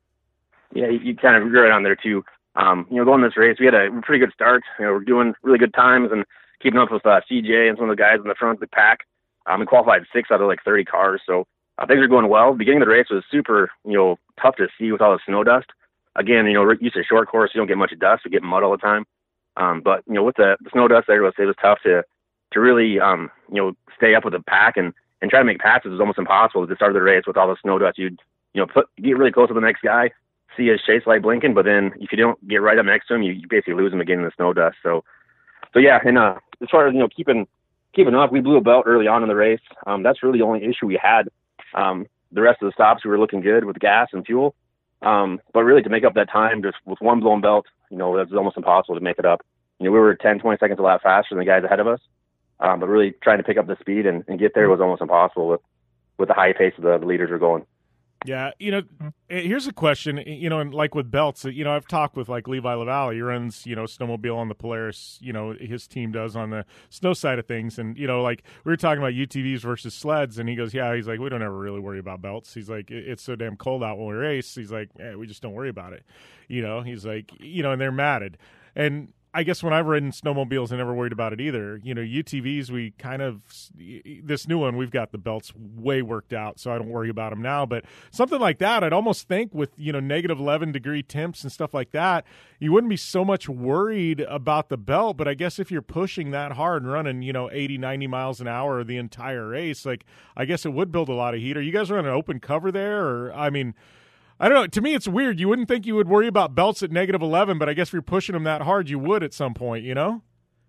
Yeah, you, you kind of agree right on there too. Um, you know, going this race, we had a pretty good start. You know, we're doing really good times and keeping up with uh, C J and some of the guys in the front of the pack. Um, we qualified six out of like thirty cars, so uh, things are going well. The beginning of the race was super, you know, tough to see with all the snow dust. Again, you know, we're used to short course, you don't get much dust, we get mud all the time. Um, but you know, with the, the snow dust there, it was tough to to really, um, you know, stay up with the pack and, and try to make passes was almost impossible at the start of the race with all the snow dust. You'd, you know, put, get really close to the next guy, see his chase light blinking, but then if you don't get right up next to him, you, you basically lose him again in the snow dust. So, so yeah, and uh, as far as, you know, keeping, keeping up, we blew a belt early on in the race. Um, that's really the only issue we had. Um, the rest of the stops, we were looking good with gas and fuel. Um, but really to make up that time just with one blown belt, you know, that's almost impossible to make it up. You know, we were ten, twenty seconds a lap faster than the guys ahead of us. Um, but really trying to pick up the speed and, and get there was almost impossible with, with the high pace of the, the leaders were going. Yeah, you know, here's a question, you know, and like with belts, you know, I've talked with like Levi LaValle. He runs, you know, snowmobile on the Polaris, you know, his team does on the snow side of things. And, you know, like we were talking about U T Vs versus sleds, and he goes, yeah, he's like, we don't ever really worry about belts. He's like, it's so damn cold out when we race. He's like, eh, we just don't worry about it. You know, he's like, you know, and they're matted. And I guess when I've ridden snowmobiles, I never worried about it either. You know, U T Vs, we kind of, this new one, we've got the belts way worked out, so I don't worry about them now. But something like that, I'd almost think with, you know, negative eleven degree temps and stuff like that, you wouldn't be so much worried about the belt. But I guess if you're pushing that hard and running, you know, eighty, ninety miles an hour the entire race, like, I guess it would build a lot of heat. Are you guys running open cover there? Or, I mean, I don't know. To me, it's weird. You wouldn't think you would worry about belts at negative eleven, but I guess if you're pushing them that hard, you would at some point, you know?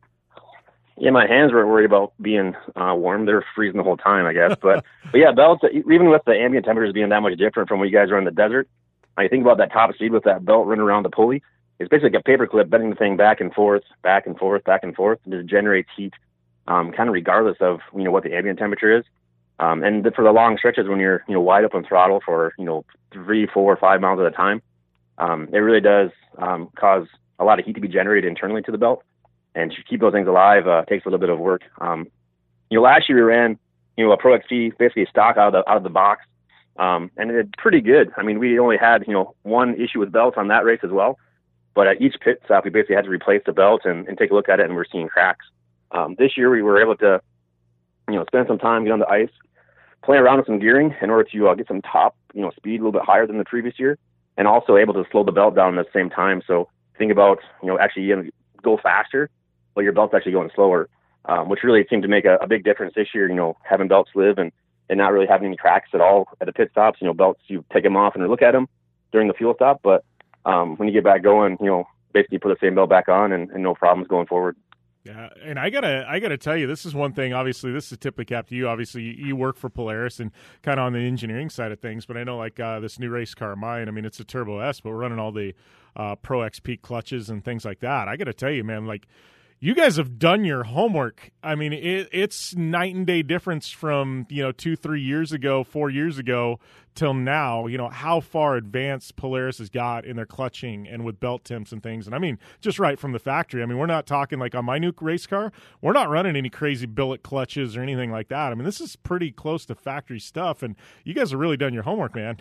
Yeah, my hands weren't worried about being uh, warm. They were freezing the whole time, I guess. But, but yeah, belts, even with the ambient temperatures being that much different from when you guys are in the desert, I think about that top speed with that belt running around the pulley. It's basically like a paperclip bending the thing back and forth, back and forth, back and forth. And it generates heat um, kind of regardless of, you know, what the ambient temperature is. Um, and for the long stretches when you're, you know, wide open throttle for, you know, three, four, five miles at a time, um, it really does um, cause a lot of heat to be generated internally to the belt. And to keep those things alive uh, takes a little bit of work. Um, you know, last year we ran, you know, a Pro X C basically stock out of the out of the box, um, and it did pretty good. I mean, we only had, you know, one issue with belts on that race as well. But at each pit stop, we basically had to replace the belt and, and take a look at it, and we're seeing cracks. Um, this year we were able to you know, spend some time, get on the ice, play around with some gearing in order to uh, get some top, you know, speed a little bit higher than the previous year, and also able to slow the belt down at the same time. So think about, you know, actually you know, go faster, but your belt's actually going slower, um, which really seemed to make a, a big difference this year, you know, having belts live and, and not really having any cracks at all at the pit stops. You know, belts, you take them off and look at them during the fuel stop, but um, when you get back going, you know, basically put the same belt back on and, and no problems going forward. Yeah, and I gotta, I gotta tell you, this is one thing. Obviously, this is tip of the cap to you. Obviously, you, you work for Polaris and kind of on the engineering side of things. But I know, like uh, this new race car of mine. I mean, it's a Turbo S, but we're running all the uh, Pro X P clutches and things like that. I gotta tell you, man, like you guys have done your homework. I mean, it, it's night and day difference from, you know, two, three years ago, four years ago till now, you know, how far advanced Polaris has got in their clutching and with belt temps and things. And I mean, just right from the factory. I mean, we're not talking like on my new race car, we're not running any crazy billet clutches or anything like that. I mean, this is pretty close to factory stuff, and you guys have really done your homework, man.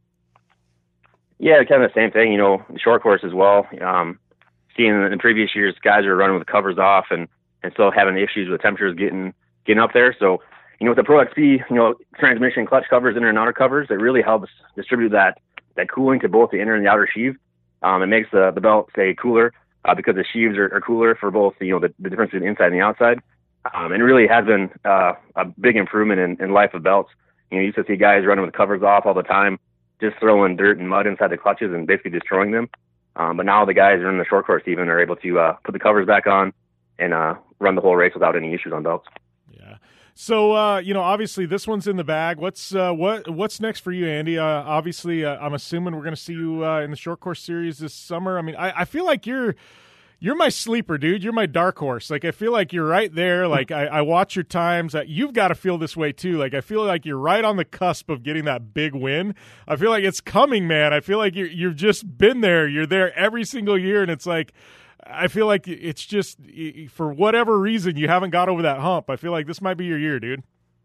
Yeah, kind of the same thing, you know, short course as well. Um, seeing in the previous years, guys are running with the covers off and, and still having issues with temperatures getting getting up there. So, you know, with the Pro X P, you know, transmission clutch covers, inner and outer covers, it really helps distribute that that cooling to both the inner and the outer sheave. Um, it makes the, the belt stay cooler uh, because the sheaves are, are cooler for both, you know, the, the difference between the inside and the outside. Um, and it really has been uh, a big improvement in, in life of belts. You know, you used to see guys running with covers off all the time, just throwing dirt and mud inside the clutches and basically destroying them. Um, but now the guys running the short course even are able to uh, put the covers back on and uh, run the whole race without any issues on belts. Yeah. So uh, you know, obviously this one's in the bag. What's uh, what what's next for you, Andy? Uh, obviously, uh, I'm assuming we're going to see you uh, in the short course series this summer. I mean, I, I feel like you're. You're my sleeper, dude. You're my dark horse. Like, I feel like you're right there. Like, I, I watch your times. You've got to feel this way, too. Like, I feel like you're right on the cusp of getting that big win. I feel like it's coming, man. I feel like you're, you've just been there. You're there every single year, and it's like, I feel like it's just, for whatever reason, you haven't got over that hump. I feel like this might be your year, dude.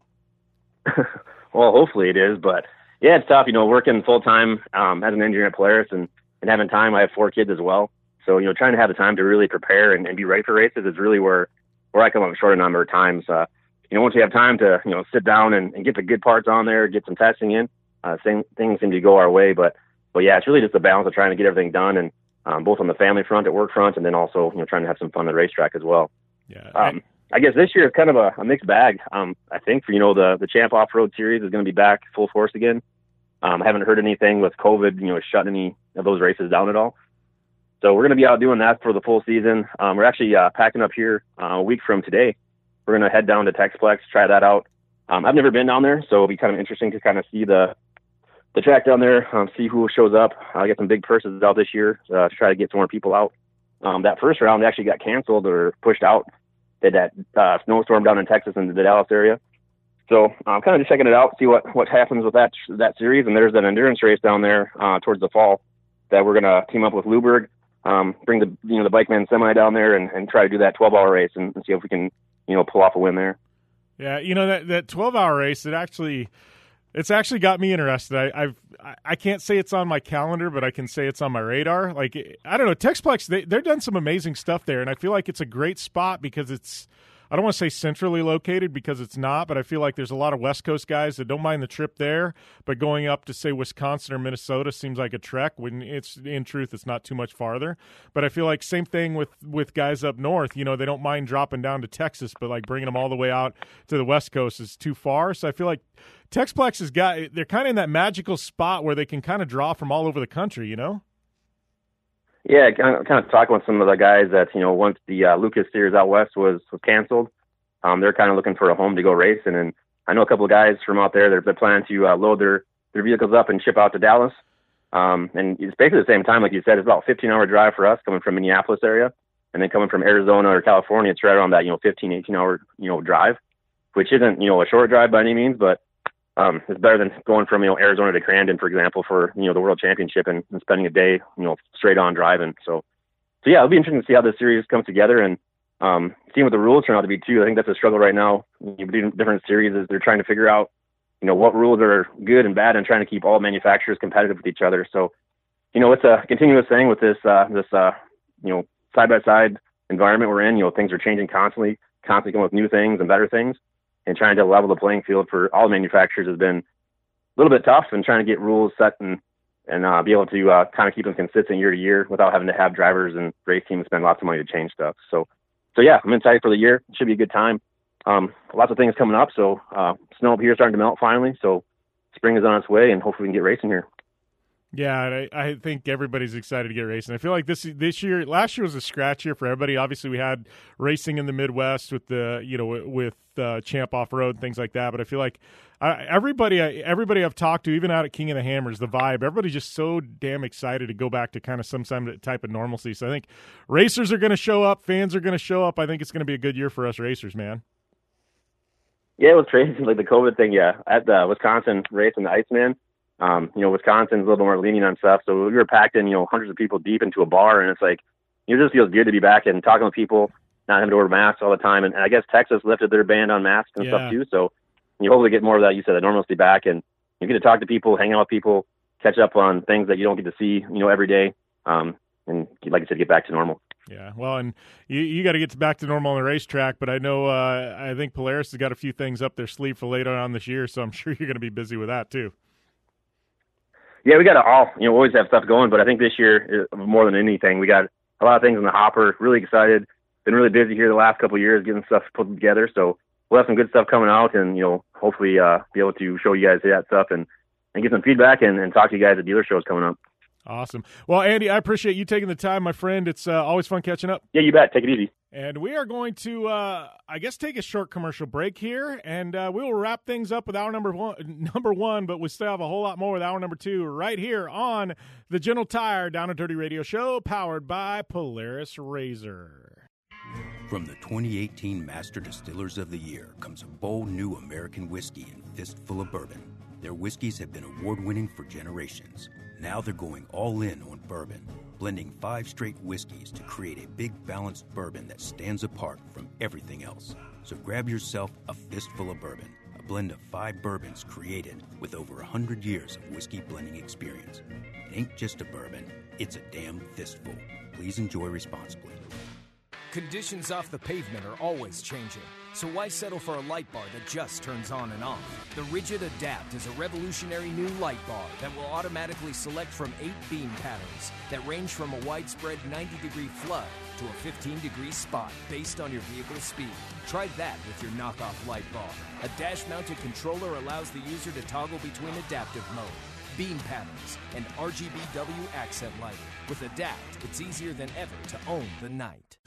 Well, hopefully it is, but, yeah, it's tough, you know, working full-time um, as an engineer at Polaris and, and having time. I have four kids as well. So, you know, trying to have the time to really prepare and, and be ready for races is really where, where I come up short a number of times. Uh, you know, once you have time to, you know, sit down and, and get the good parts on there, get some testing in, uh, same things seem to go our way. But, but yeah, it's really just a balance of trying to get everything done, and um, both on the family front, at work front, and then also, you know, trying to have some fun at the racetrack as well. Yeah. Um, I guess this year is kind of a, a mixed bag. Um, I think, for, you know, the, the Champ Off-Road Series is going to be back full force again. Um, I haven't heard anything with COVID, you know, shutting any of those races down at all. So we're going to be out doing that for the full season. Um, we're actually uh, packing up here uh, a week from today. We're going to head down to Texplex, try that out. Um, I've never been down there, so it'll be kind of interesting to kind of see the the track down there, um, see who shows up. I'll get some big purses out this year uh, to try to get some more people out. Um, that first round actually got canceled or pushed out. They had that uh, snowstorm down in Texas in the Dallas area. So I'm kind of just checking it out, see what, what happens with that that series. And there's an endurance race down there uh, towards the fall that we're going to team up with Luberg. Um, bring the you know the Bikeman semi down there and, and try to do that twelve hour race and, and see if we can you know pull off a win there. Yeah, you know that that twelve hour race, it actually it's actually got me interested. I, I've I can't say it's on my calendar, but I can say it's on my radar. Like, I don't know, Texplex, they they've done some amazing stuff there, and I feel like it's a great spot because it's, I don't want to say centrally located because it's not, but I feel like there's a lot of West Coast guys that don't mind the trip there, but going up to, say, Wisconsin or Minnesota seems like a trek when it's, in truth, it's not too much farther. But I feel like same thing with, with guys up north. You know, they don't mind dropping down to Texas, but, like, bringing them all the way out to the West Coast is too far. So I feel like Texplex has got, they're kind of in that magical spot where they can kind of draw from all over the country, you know? Yeah, kind of, kind of talking with some of the guys that, you know, once the uh, Lucas Series out west was, was canceled, um, they're kind of looking for a home to go racing. And I know a couple of guys from out there, they're, they're planning to uh, load their, their vehicles up and ship out to Dallas. Um, and it's basically the same time, like you said, it's about a fifteen hour drive for us coming from Minneapolis area. And then coming from Arizona or California, it's right around that, you know, fifteen, eighteen hour, you know, drive, which isn't, you know, a short drive by any means, but Um, it's better than going from, you know, Arizona to Crandon, for example, for, you know, the World Championship and, and spending a day, you know, straight on driving. So, so yeah, it'll be interesting to see how this series comes together and um, seeing what the rules turn out to be too. I think that's a struggle right now. You know, different series is they're trying to figure out, you know, what rules are good and bad and trying to keep all manufacturers competitive with each other. So, you know, it's a continuous thing with this, uh, this, uh, you know, side by side environment we're in. You know, things are changing constantly, constantly coming with new things and better things. and trying to level the playing field for all manufacturers has been a little bit tough, and trying to get rules set and and uh, be able to uh, kind of keep them consistent year to year without having to have drivers and race teams spend lots of money to change stuff. So, so yeah, I'm excited for the year. It should be a good time. Um, lots of things coming up. So uh, snow up here is starting to melt finally. So spring is on its way, and hopefully we can get racing here. Yeah, I, I think everybody's excited to get racing. I feel like this this year, last year was a scratch year for everybody. Obviously, we had racing in the Midwest with the you know with uh, Champ Off Road, things like that. But I feel like uh, everybody everybody I've talked to, even out at King of the Hammers, the vibe, everybody's just so damn excited to go back to kind of some type of normalcy. So I think racers are going to show up, fans are going to show up. I think it's going to be a good year for us racers, man. Yeah, it was crazy, like the COVID thing. Yeah, at the Wisconsin race in the Iceman. Um, you know, Wisconsin's a little more lenient on stuff, so we were packed in, you know, hundreds of people deep into a bar, and it's like, it just feels good to be back and talking with people, not having to wear masks all the time. And, and I guess Texas lifted their ban on masks and yeah. stuff too, so you hopefully get more of that, you said, the normalcy back, and you get to talk to people, hang out with people, catch up on things that you don't get to see, you know, every day, um, and like I said, get back to normal. Yeah, well, and you you got to get back to normal on the racetrack, but I know uh, I think Polaris has got a few things up their sleeve for later on this year, so I'm sure you're going to be busy with that too. Yeah, we got to all, you know, always have stuff going, but I think this year, more than anything, we got a lot of things in the hopper. Really excited. Been really busy here the last couple of years getting stuff put together. So we'll have some good stuff coming out, and, you know, hopefully uh, be able to show you guys that stuff and, and get some feedback and, and talk to you guys at dealer shows coming up. Awesome. Well, Andy, I appreciate you taking the time, my friend. It's uh, always fun catching up. Yeah, you bet. Take it easy. And we are going to, uh, I guess, take a short commercial break here, and uh, we will wrap things up with hour number one, number one, but we still have a whole lot more with hour number two right here on the General Tire Down and Dirty Radio Show, powered by Polaris Razor. From the twenty eighteen Master Distillers of the Year comes a bold new American whiskey and fistful of bourbon. Their whiskeys have been award-winning for generations. Now they're going all in on bourbon, blending five straight whiskeys to create a big balanced bourbon that stands apart from everything else. So grab yourself a fistful of bourbon, a blend of five bourbons created with over one hundred years of whiskey blending experience. It ain't just a bourbon, it's a damn fistful. Please enjoy responsibly. Conditions off the pavement are always changing, so why settle for a light bar that just turns on and off? The Rigid Adapt is a revolutionary new light bar that will automatically select from eight beam patterns that range from a widespread ninety degree flood to a fifteen degree spot based on your vehicle's speed. Try that with your knockoff light bar. A dash-mounted controller allows the user to toggle between adaptive mode, beam patterns, and R G B W accent lighting. With Adapt, it's easier than ever to own the night.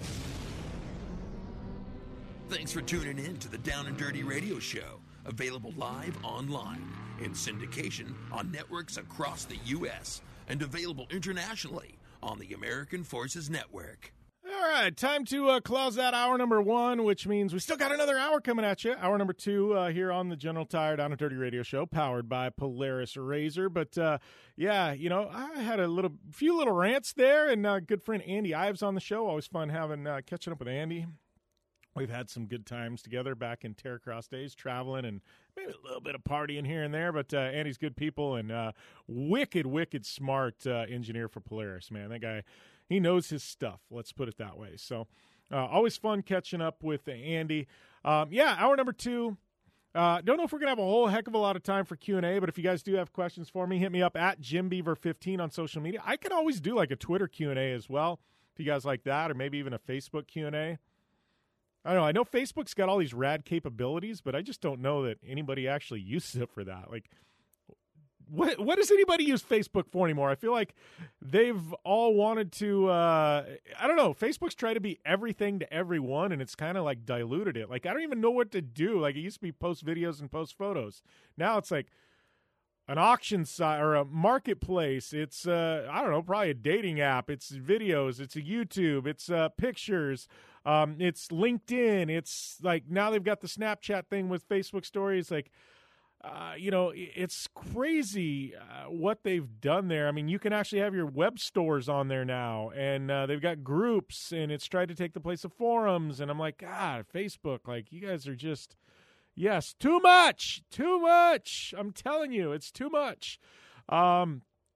Thanks for tuning in to the Down and Dirty Radio Show, available live online, in syndication on networks across the U S, and available internationally on the American Forces Network. All right, time to uh, close out hour number one, which means we still got another hour coming at you. Hour number two uh, here on the General Tire Down and Dirty Radio Show, powered by Polaris Razor. But uh, yeah, you know, I had a little, few little rants there, and uh, good friend Andy Ives on the show. Always fun having uh, catching up with Andy. We've had some good times together back in Terracross days, traveling and maybe a little bit of partying here and there. But uh, Andy's good people and uh, wicked, wicked smart uh, engineer for Polaris, man. That guy, he knows his stuff. Let's put it that way. So uh, always fun catching up with Andy. Um, yeah, hour number two. Uh, don't know if we're going to have a whole heck of a lot of time for Q and A, but if you guys do have questions for me, hit me up at Jim Beaver fifteen on social media. I could always do like a Twitter Q and A as well, if you guys like that, or maybe even a Facebook Q and A. I don't know. I know Facebook's got all these rad capabilities, but I just don't know that anybody actually uses it for that. Like, what what does anybody use Facebook for anymore? I feel like they've all wanted to, uh, I don't know, Facebook's tried to be everything to everyone, and it's kind of like diluted it. Like, I don't even know what to do. Like, it used to be post videos and post photos. Now it's like an auction site or a marketplace. It's, uh, I don't know, probably a dating app. It's videos. It's a YouTube. It's uh, pictures. Um, it's LinkedIn. It's like now they've got the Snapchat thing with Facebook stories. Like, uh, you know, it's crazy uh, what they've done there. I mean, you can actually have your web stores on there now, and uh, they've got groups, and it's tried to take the place of forums. And I'm like, God, Facebook, like, you guys are just, yes, too much, too much. I'm telling you, it's too much. Um,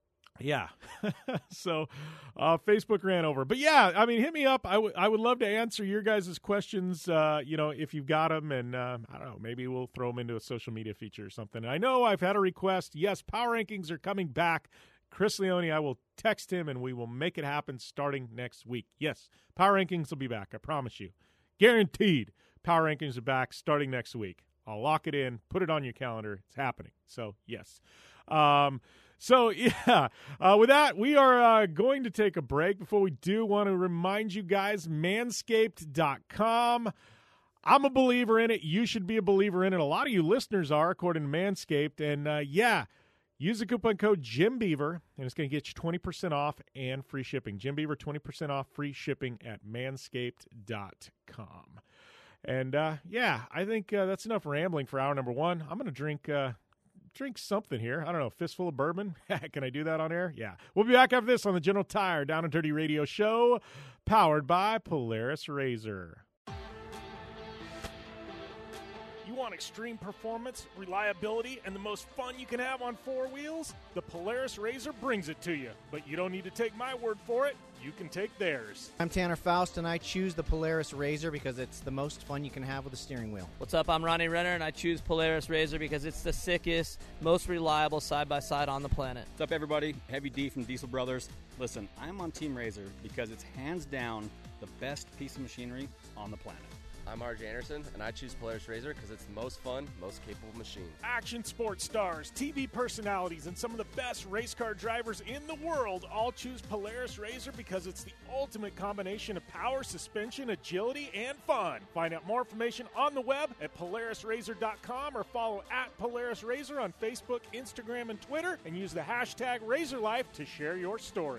Yeah. so uh, Facebook ran over. But, yeah, I mean, hit me up. I, w- I would love to answer your guys' questions, uh, you know, if you've got them. And, uh, I don't know, maybe we'll throw them into a social media feature or something. I know I've had a request. Yes, Power Rankings are coming back. Chris Leone, I will text him, and we will make it happen starting next week. Yes, Power Rankings will be back. I promise you. Guaranteed. Power Rankings are back starting next week. I'll lock it in, put it on your calendar. It's happening. So, yes. Um, so, yeah, uh, with that, we are uh, going to take a break. Before we do, want to remind you guys, manscaped dot com. I'm a believer in it. You should be a believer in it. A lot of you listeners are, according to Manscaped. And, uh, yeah, use the coupon code Jim Beaver, and it's going to get you twenty percent off and free shipping. Jim Beaver, twenty percent off, free shipping at manscaped dot com. And, uh, yeah, I think uh, that's enough rambling for hour number one. I'm going to drink uh, drink something here. I don't know, a fistful of bourbon. Can I do that on air? Yeah. We'll be back after this on the General Tire Down and Dirty Radio Show, powered by Polaris Razor. You want extreme performance, reliability, and the most fun you can have on four wheels? The Polaris Razor brings it to you. But you don't need to take my word for it. You can take theirs. I'm Tanner Faust, and I choose the Polaris Razor because it's the most fun you can have with a steering wheel. What's up? I'm Ronnie Renner, and I choose Polaris Razor because it's the sickest, most reliable side-by-side on the planet. What's up, everybody? Heavy D from Diesel Brothers. Listen, I'm on Team Razor because it's hands down the best piece of machinery on the planet. I'm R J Anderson, and I choose Polaris Razor because it's the most fun, most capable machine. Action sports stars, T V personalities, and some of the best race car drivers in the world all choose Polaris Razor because it's the ultimate combination of power, suspension, agility, and fun. Find out more information on the web at polaris razor dot com or follow at Polaris Razor on Facebook, Instagram, and Twitter, and use the hashtag RazorLife to share your story.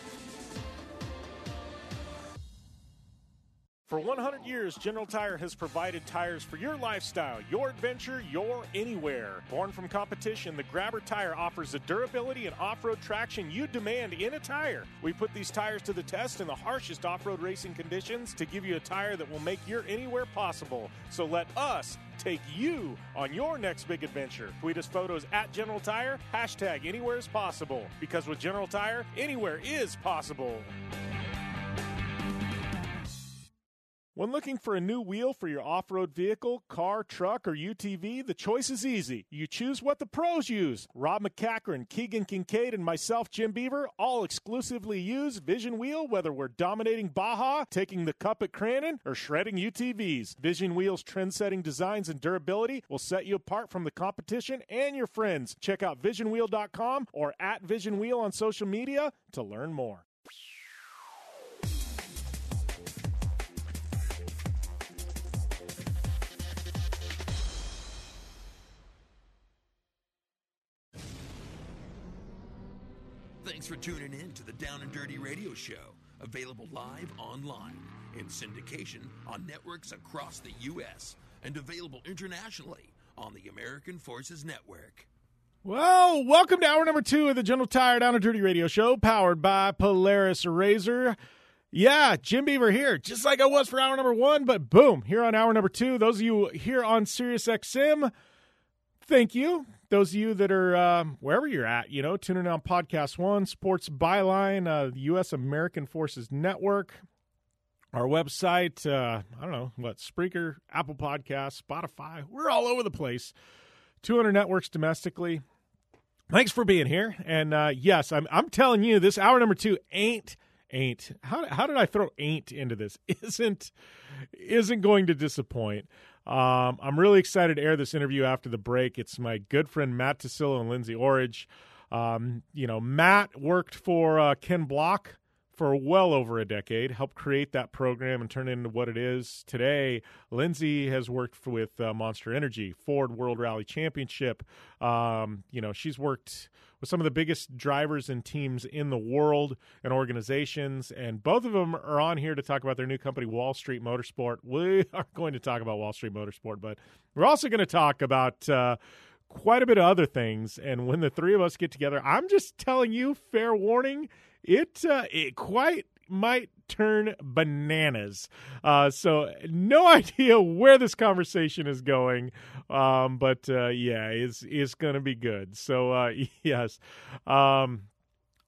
For one hundred years, General Tire has provided tires for your lifestyle, your adventure, your anywhere. Born from competition, the Grabber tire offers the durability and off-road traction you demand in a tire. We put these tires to the test in the harshest off-road racing conditions to give you a tire that will make your anywhere possible. So let us take you on your next big adventure. Tweet us photos at General Tire, hashtag anywhere is possible. Because with General Tire, anywhere is possible. When looking for a new wheel for your off-road vehicle, car, truck, or U T V, the choice is easy. You choose what the pros use. Rob McCachran, Keegan Kincaid, and myself, Jim Beaver, all exclusively use Vision Wheel, whether we're dominating Baja, taking the cup at Crandon, or shredding U T Vs. Vision Wheel's trend-setting designs and durability will set you apart from the competition and your friends. Check out vision wheel dot com or at Vision Wheel on social media to learn more. Thanks for tuning in to the Down and Dirty Radio Show, available live online, in syndication on networks across the U S, and available internationally on the American Forces Network. Well, welcome to hour number two of the General Tire Down and Dirty Radio Show, powered by Polaris Razor. Yeah, Jim Beaver here, just like I was for hour number one, but boom, here on hour number two. Those of you here on Sirius X M, thank you. Those of you that are um, wherever you're at, you know, tuning in on Podcast One, Sports Byline, uh, the U S American Forces Network, our website, uh, I don't know, what, Spreaker, Apple Podcasts, Spotify, we're all over the place. two hundred networks domestically. Thanks for being here. And, uh, yes, I'm I'm telling you, this hour number two ain't, ain't, how, how did I throw ain't into this? Isn't, isn't going to disappoint. Um, I'm really excited to air this interview after the break. It's my good friend Matt Tasillo and Lindsay Orridge. Um, you know, Matt worked for uh, Ken Block for well over a decade, helped create that program and turn it into what it is today. Lindsay has worked for, with uh, Monster Energy, Ford World Rally Championship. Um, you know, she's worked with some of the biggest drivers and teams in the world and organizations, and both of them are on here to talk about their new company, Wall Street Motorsport. We are going to talk about Wall Street Motorsport, but we're also going to talk about uh, quite a bit of other things, and when the three of us get together, I'm just telling you, fair warning, it, uh, it quite might turn bananas. Uh, so no idea where this conversation is going, um, but uh, yeah, it's, it's going to be good. So uh, yes, um,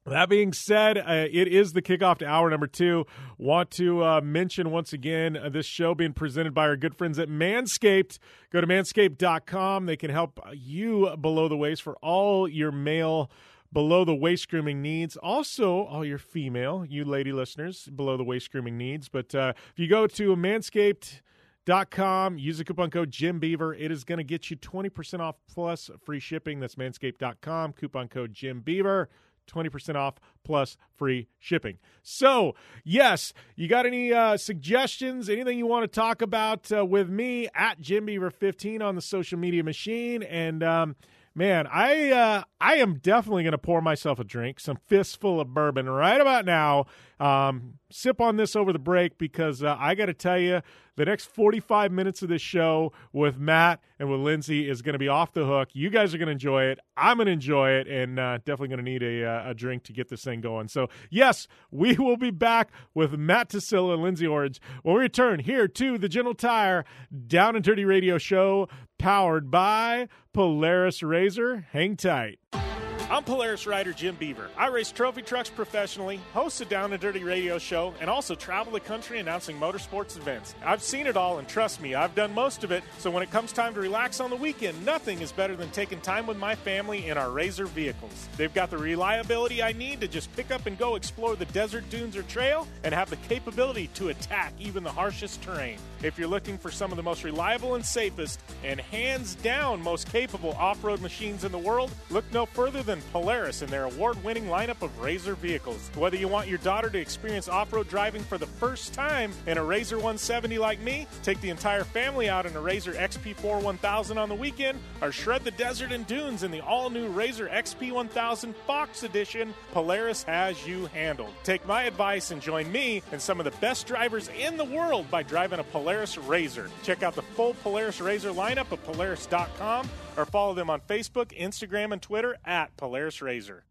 That being said, uh, it is the kickoff to hour number two. Want to uh, mention once again uh, this show being presented by our good friends at Manscaped. Go to manscaped dot com. They can help you below the waist for all your male below the waist grooming needs. Also, all your female, you lady listeners, below the waist grooming needs. But uh, if you go to manscaped dot com, use the coupon code Jim Beaver. It is going to get you twenty percent off plus free shipping. That's manscaped dot com, coupon code Jim Beaver. twenty percent off plus free shipping. So, yes, you got any uh, suggestions, anything you want to talk about uh, with me at Jim Beaver fifteen on the social media machine? And, um, man, I uh, I am definitely going to pour myself a drink, some fistful of bourbon right about now. Um, sip on this over the break because uh, I got to tell you, the next forty-five minutes of this show with Matt and with Lindsay is going to be off the hook. You guys are going to enjoy it. I'm going to enjoy it, and uh, definitely going to need a, uh, a drink to get this thing going. So, yes, we will be back with Matt Tassilo and Lindsay Orange when we return here to the General Tire Down and Dirty Radio Show, powered by Polaris Razor. Hang tight. I'm Polaris rider Jim Beaver. I race trophy trucks professionally, host a Down and Dirty radio show, and also travel the country announcing motorsports events. I've seen it all, and trust me, I've done most of it, so when it comes time to relax on the weekend, nothing is better than taking time with my family in our Razor vehicles. They've got the reliability I need to just pick up and go explore the desert, dunes, or trail, and have the capability to attack even the harshest terrain. If you're looking for some of the most reliable and safest, and hands down most capable off-road machines in the world, look no further than Polaris and their award-winning lineup of Razor vehicles. Whether you want your daughter to experience off-road driving for the first time in a Razor one seventy like me, take the entire family out in a Razor X P four one thousand on the weekend, or shred the desert and dunes in the all-new Razor X P one thousand Fox Edition, Polaris has you handled. Take my advice and join me and some of the best drivers in the world by driving a Polaris Razor. Check out the full Polaris Razor lineup at Polaris dot com or follow them on Facebook, Instagram, and Twitter at Polaris Razor.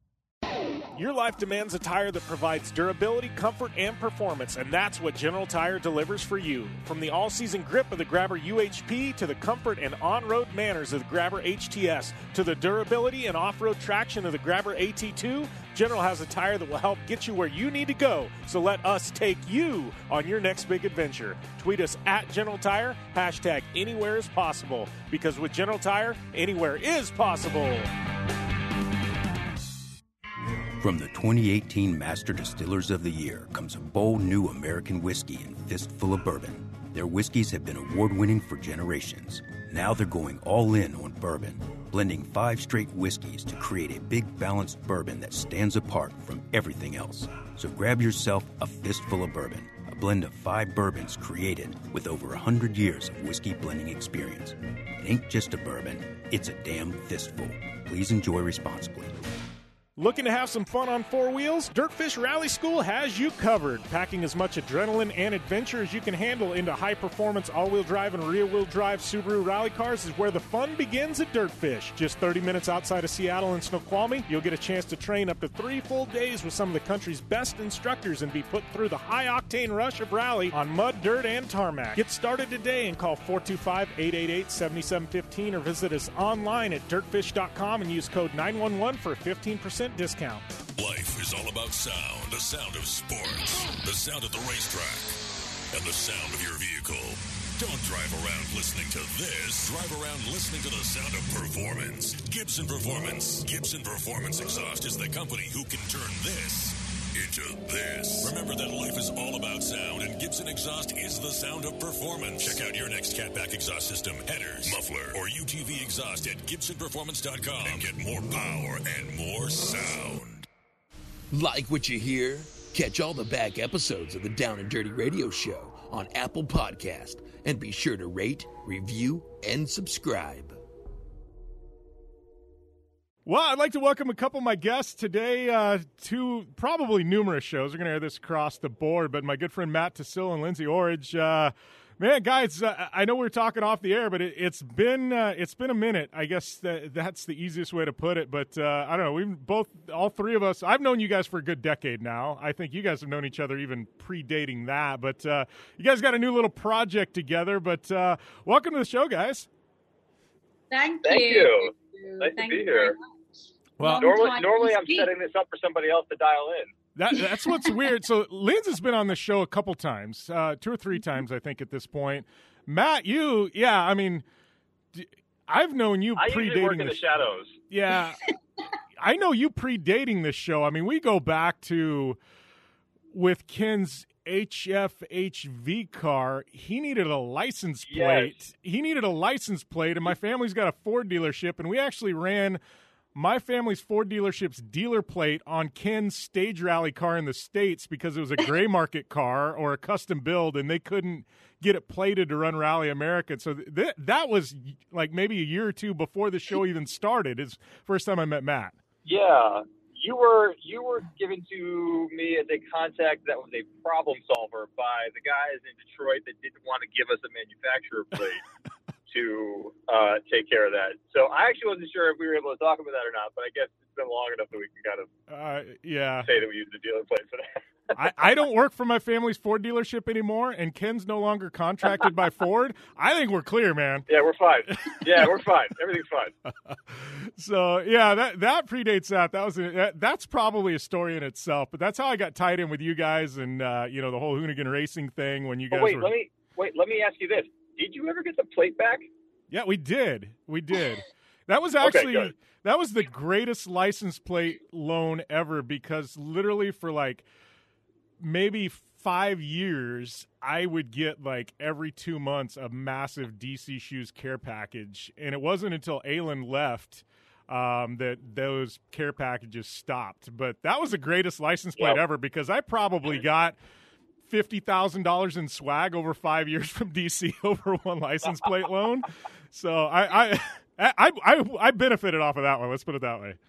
Your life demands a tire that provides durability, comfort, and performance, and that's what General Tire delivers for you. From the all-season grip of the Grabber U H P to the comfort and on-road manners of the Grabber H T S to the durability and off-road traction of the Grabber A T two, General has a tire that will help get you where you need to go. So let us take you on your next big adventure. Tweet us at General Tire, hashtag anywhere is possible, because with General Tire, anywhere is possible. From the twenty eighteen Master Distillers of the Year comes a bold new American whiskey and fistful of bourbon. Their whiskeys have been award-winning for generations. Now they're going all in on bourbon, blending five straight whiskeys to create a big balanced bourbon that stands apart from everything else. So grab yourself a fistful of bourbon, a blend of five bourbons created with over one hundred years of whiskey blending experience. It ain't just a bourbon, it's a damn fistful. Please enjoy responsibly. Looking to have some fun on four wheels? Dirtfish Rally School has you covered. Packing as much adrenaline and adventure as you can handle into high-performance all-wheel drive and rear-wheel drive Subaru rally cars is where the fun begins at Dirtfish. Just thirty minutes outside of Seattle and Snoqualmie, you'll get a chance to train up to three full days with some of the country's best instructors and be put through the high-octane rush of rally on mud, dirt, and tarmac. Get started today and call four two five, eight eight eight, seven seven one five or visit us online at dirtfish dot com and use code nine one one for a fifteen percent discount. Life is all about sound, the sound of sports, the sound of the racetrack, and the sound of your vehicle. Don't drive around listening to this. Drive around listening to the sound of performance. Gibson Performance. Gibson Performance Exhaust is the company who can turn this into this. Remember that life is all about sound, and Gibson Exhaust is the sound of performance. Check out your next catback exhaust system, headers, muffler, or U T V exhaust at gibson performance dot com and get more power and more sound. Like what you hear? Catch all the back episodes of the Down and Dirty Radio Show on Apple Podcast, and be sure to rate, review, and subscribe. Well, I'd like to welcome a couple of my guests today uh, to probably numerous shows. We're going to air this across the board, but my good friend Matt Tassilo and Lindsay Orange. Uh, man, guys, uh, I know we were talking off the air, but it, it's been uh, it's been a minute. I guess that, that's the easiest way to put it. But uh, I don't know. We've both, all three of us. I've known you guys for a good decade now. I think you guys have known each other even predating that. But uh, you guys got a new little project together. But uh, welcome to the show, guys. Thank, Thank you. you. Thank you. Nice Thank to be you here. Well, normally, normally I'm setting this up for somebody else to dial in. That, that's what's weird. So Linz has been on the show a couple times, uh, two or three times, I think, at this point. Matt, you, yeah, I mean, I've known you I predating usually work in the this- shadows. Yeah, I know you predating this show. I mean, we go back to with Ken's H F H V car. He needed a license plate. Yes. He needed a license plate, and my family's got a Ford dealership, and we actually ran my family's Ford dealership's dealer plate on Ken's stage rally car in the States because it was a gray market car or a custom build, and they couldn't get it plated to run Rally America. So th- that was like maybe a year or two before the show even started. It's first time I met Matt. Yeah, you were you were given to me as a contact that was a problem solver by the guys in Detroit that didn't want to give us a manufacturer plate to uh, take care of that. So I actually wasn't sure if we were able to talk about that or not, but I guess it's been long enough that we can kind of uh, yeah say that we used the dealer plate for that. I, I don't work for my family's Ford dealership anymore, and Ken's no longer contracted by Ford. I think we're clear, man. Yeah, we're fine. Yeah, we're fine. Everything's fine. So yeah, that that predates that. That was a, that, that's probably a story in itself. But that's how I got tied in with you guys, and uh, you know the whole Hoonigan Racing thing when you guys oh, wait, were. let me wait. Let me ask you this: did you ever get the plate back? Yeah, we did. We did. That was Okay, actually good. that was the greatest license plate loan ever because literally for like maybe five years, I would get like every two months a massive D C Shoes care package. And it wasn't until Alan left um, that those care packages stopped. But that was the greatest license plate Yep. ever because I probably got fifty thousand dollars in swag over five years from D C over one license plate loan. So I, I, I, I, I benefited off of that one. Let's put it that way.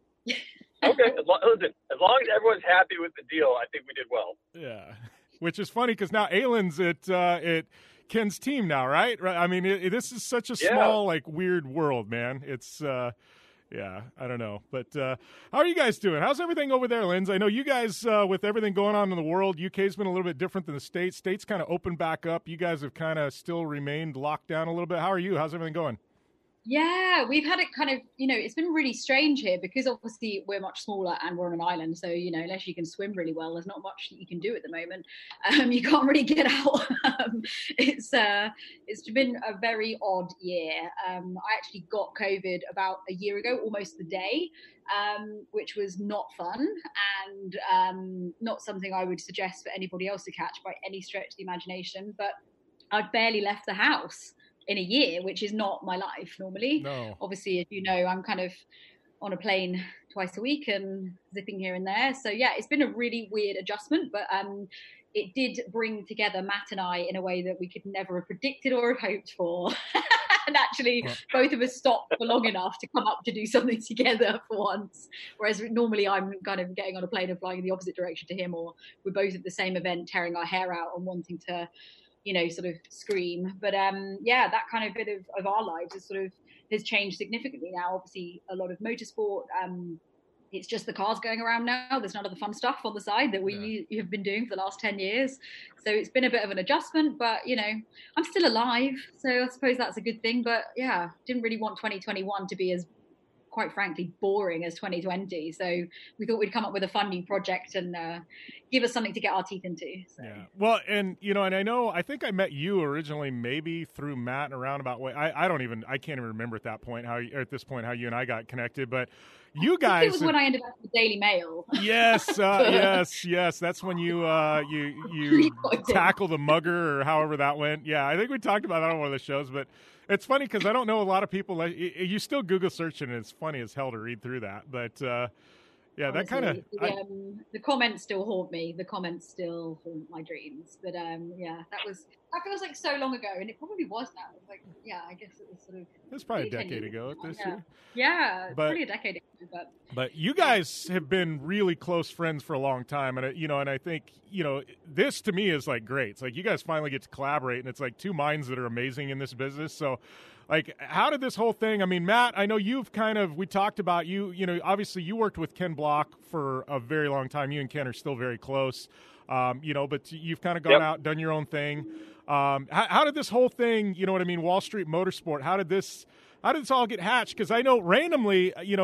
Okay, as long, listen, as long as everyone's happy with the deal, I think we did well. Yeah, which is funny because now Alan's at uh, at Ken's team now, right? Right. I mean, it, it- this is such a Yeah. small, like, weird world, man. It's, uh, yeah, I don't know. But uh, how are you guys doing? How's everything over there, Linz? I know you guys, uh, with everything going on in the world, U K's been a little bit different than the States. States kind of opened back up. You guys have kind of still remained locked down a little bit. How are you? How's everything going? Yeah, we've had it kind of, you know, it's been really strange here because obviously we're much smaller and we're on an island. So, you know, unless you can swim really well, there's not much that you can do at the moment. Um, you can't really get out. um, it's uh, it's been a very odd year. Um, I actually got COVID about a year ago, almost the day, um, which was not fun and um, not something I would suggest for anybody else to catch by any stretch of the imagination. But I'd barely left the house in a year, which is not my life normally. No. Obviously, as you know, I'm kind of on a plane twice a week and zipping here and there. So yeah, it's been a really weird adjustment, but um, it did bring together Matt and I in a way that we could never have predicted or have hoped for. And actually, both of us stopped for long enough to come up to do something together for once. Whereas normally I'm kind of getting on a plane and flying in the opposite direction to him, or we're both at the same event tearing our hair out and wanting to, you know, sort of scream. But um, yeah, that kind of bit of, of our lives is sort of has changed significantly now. Obviously, a lot of motorsport. Um, it's just the cars going around now. There's none of the fun stuff on the side that we yeah. have been doing for the last ten years. So it's been a bit of an adjustment, but, you know, I'm still alive. So I suppose that's a good thing. But yeah, didn't really want twenty twenty-one to be as, quite frankly, boring as twenty twenty. So we thought we'd come up with a fun new project and uh, give us something to get our teeth into. So. Yeah. Well, and, you know, and I know, I think I met you originally maybe through Matt in a roundabout way. I, I don't even, I can't even remember at that point, how, or at this point, how you and I got connected, but you guys. It was when I ended up with the Daily Mail. Yes, uh, yes, yes. That's when you, uh, you, you tackle the mugger or however that went. Yeah, I think we talked about that on one of the shows, but it's funny because I don't know a lot of people. Like, you still Google search it, and it's funny as hell to read through that. But uh, yeah, Honestly, that kind of the, um, the comments still haunt me. The comments still haunt my dreams. But um, yeah, that was that feels like so long ago, and it probably was now. It was like, yeah, I guess it was sort of. It's probably a decade ago this yeah. year. Yeah, But- probably a decade ago. But But you guys have been really close friends for a long time, and uh, you know, and I think you know this to me is like great. It's like you guys finally get to collaborate, and it's like two minds that are amazing in this business. So, like, how did this whole thing? I mean, Matt, I know you've kind of we talked about you. You know, obviously you worked with Ken Block for a very long time. You and Ken are still very close. Um, you know, but you've kind of gone Yep. out, done your own thing. Um, how, how did this whole thing? You know what I mean? Wall Street Motorsport. How did this? How did this all get hatched? Because I know randomly, you know.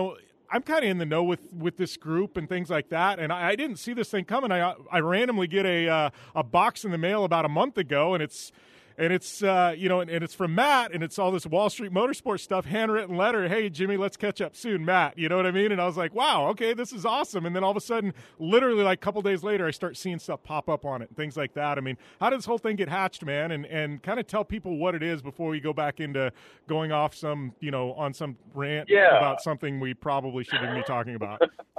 I'm kind of in the know with, with this group and things like that, and I, I didn't see this thing coming. I I randomly get a uh, a box in the mail about a month ago, and it's and it's uh, you know, and, and it's from Matt, and it's all this Wall Street Motorsports stuff, handwritten letter. Hey, Jimmy, let's catch up soon, Matt. You know what I mean? And I was like, wow, okay, this is awesome. And then all of a sudden, literally like a couple days later, I start seeing stuff pop up on it and things like that. I mean, how did this whole thing get hatched, man? And and kind of tell people what it is before we go back into going off some, you know, on some rant Yeah. about something we probably shouldn't be talking about.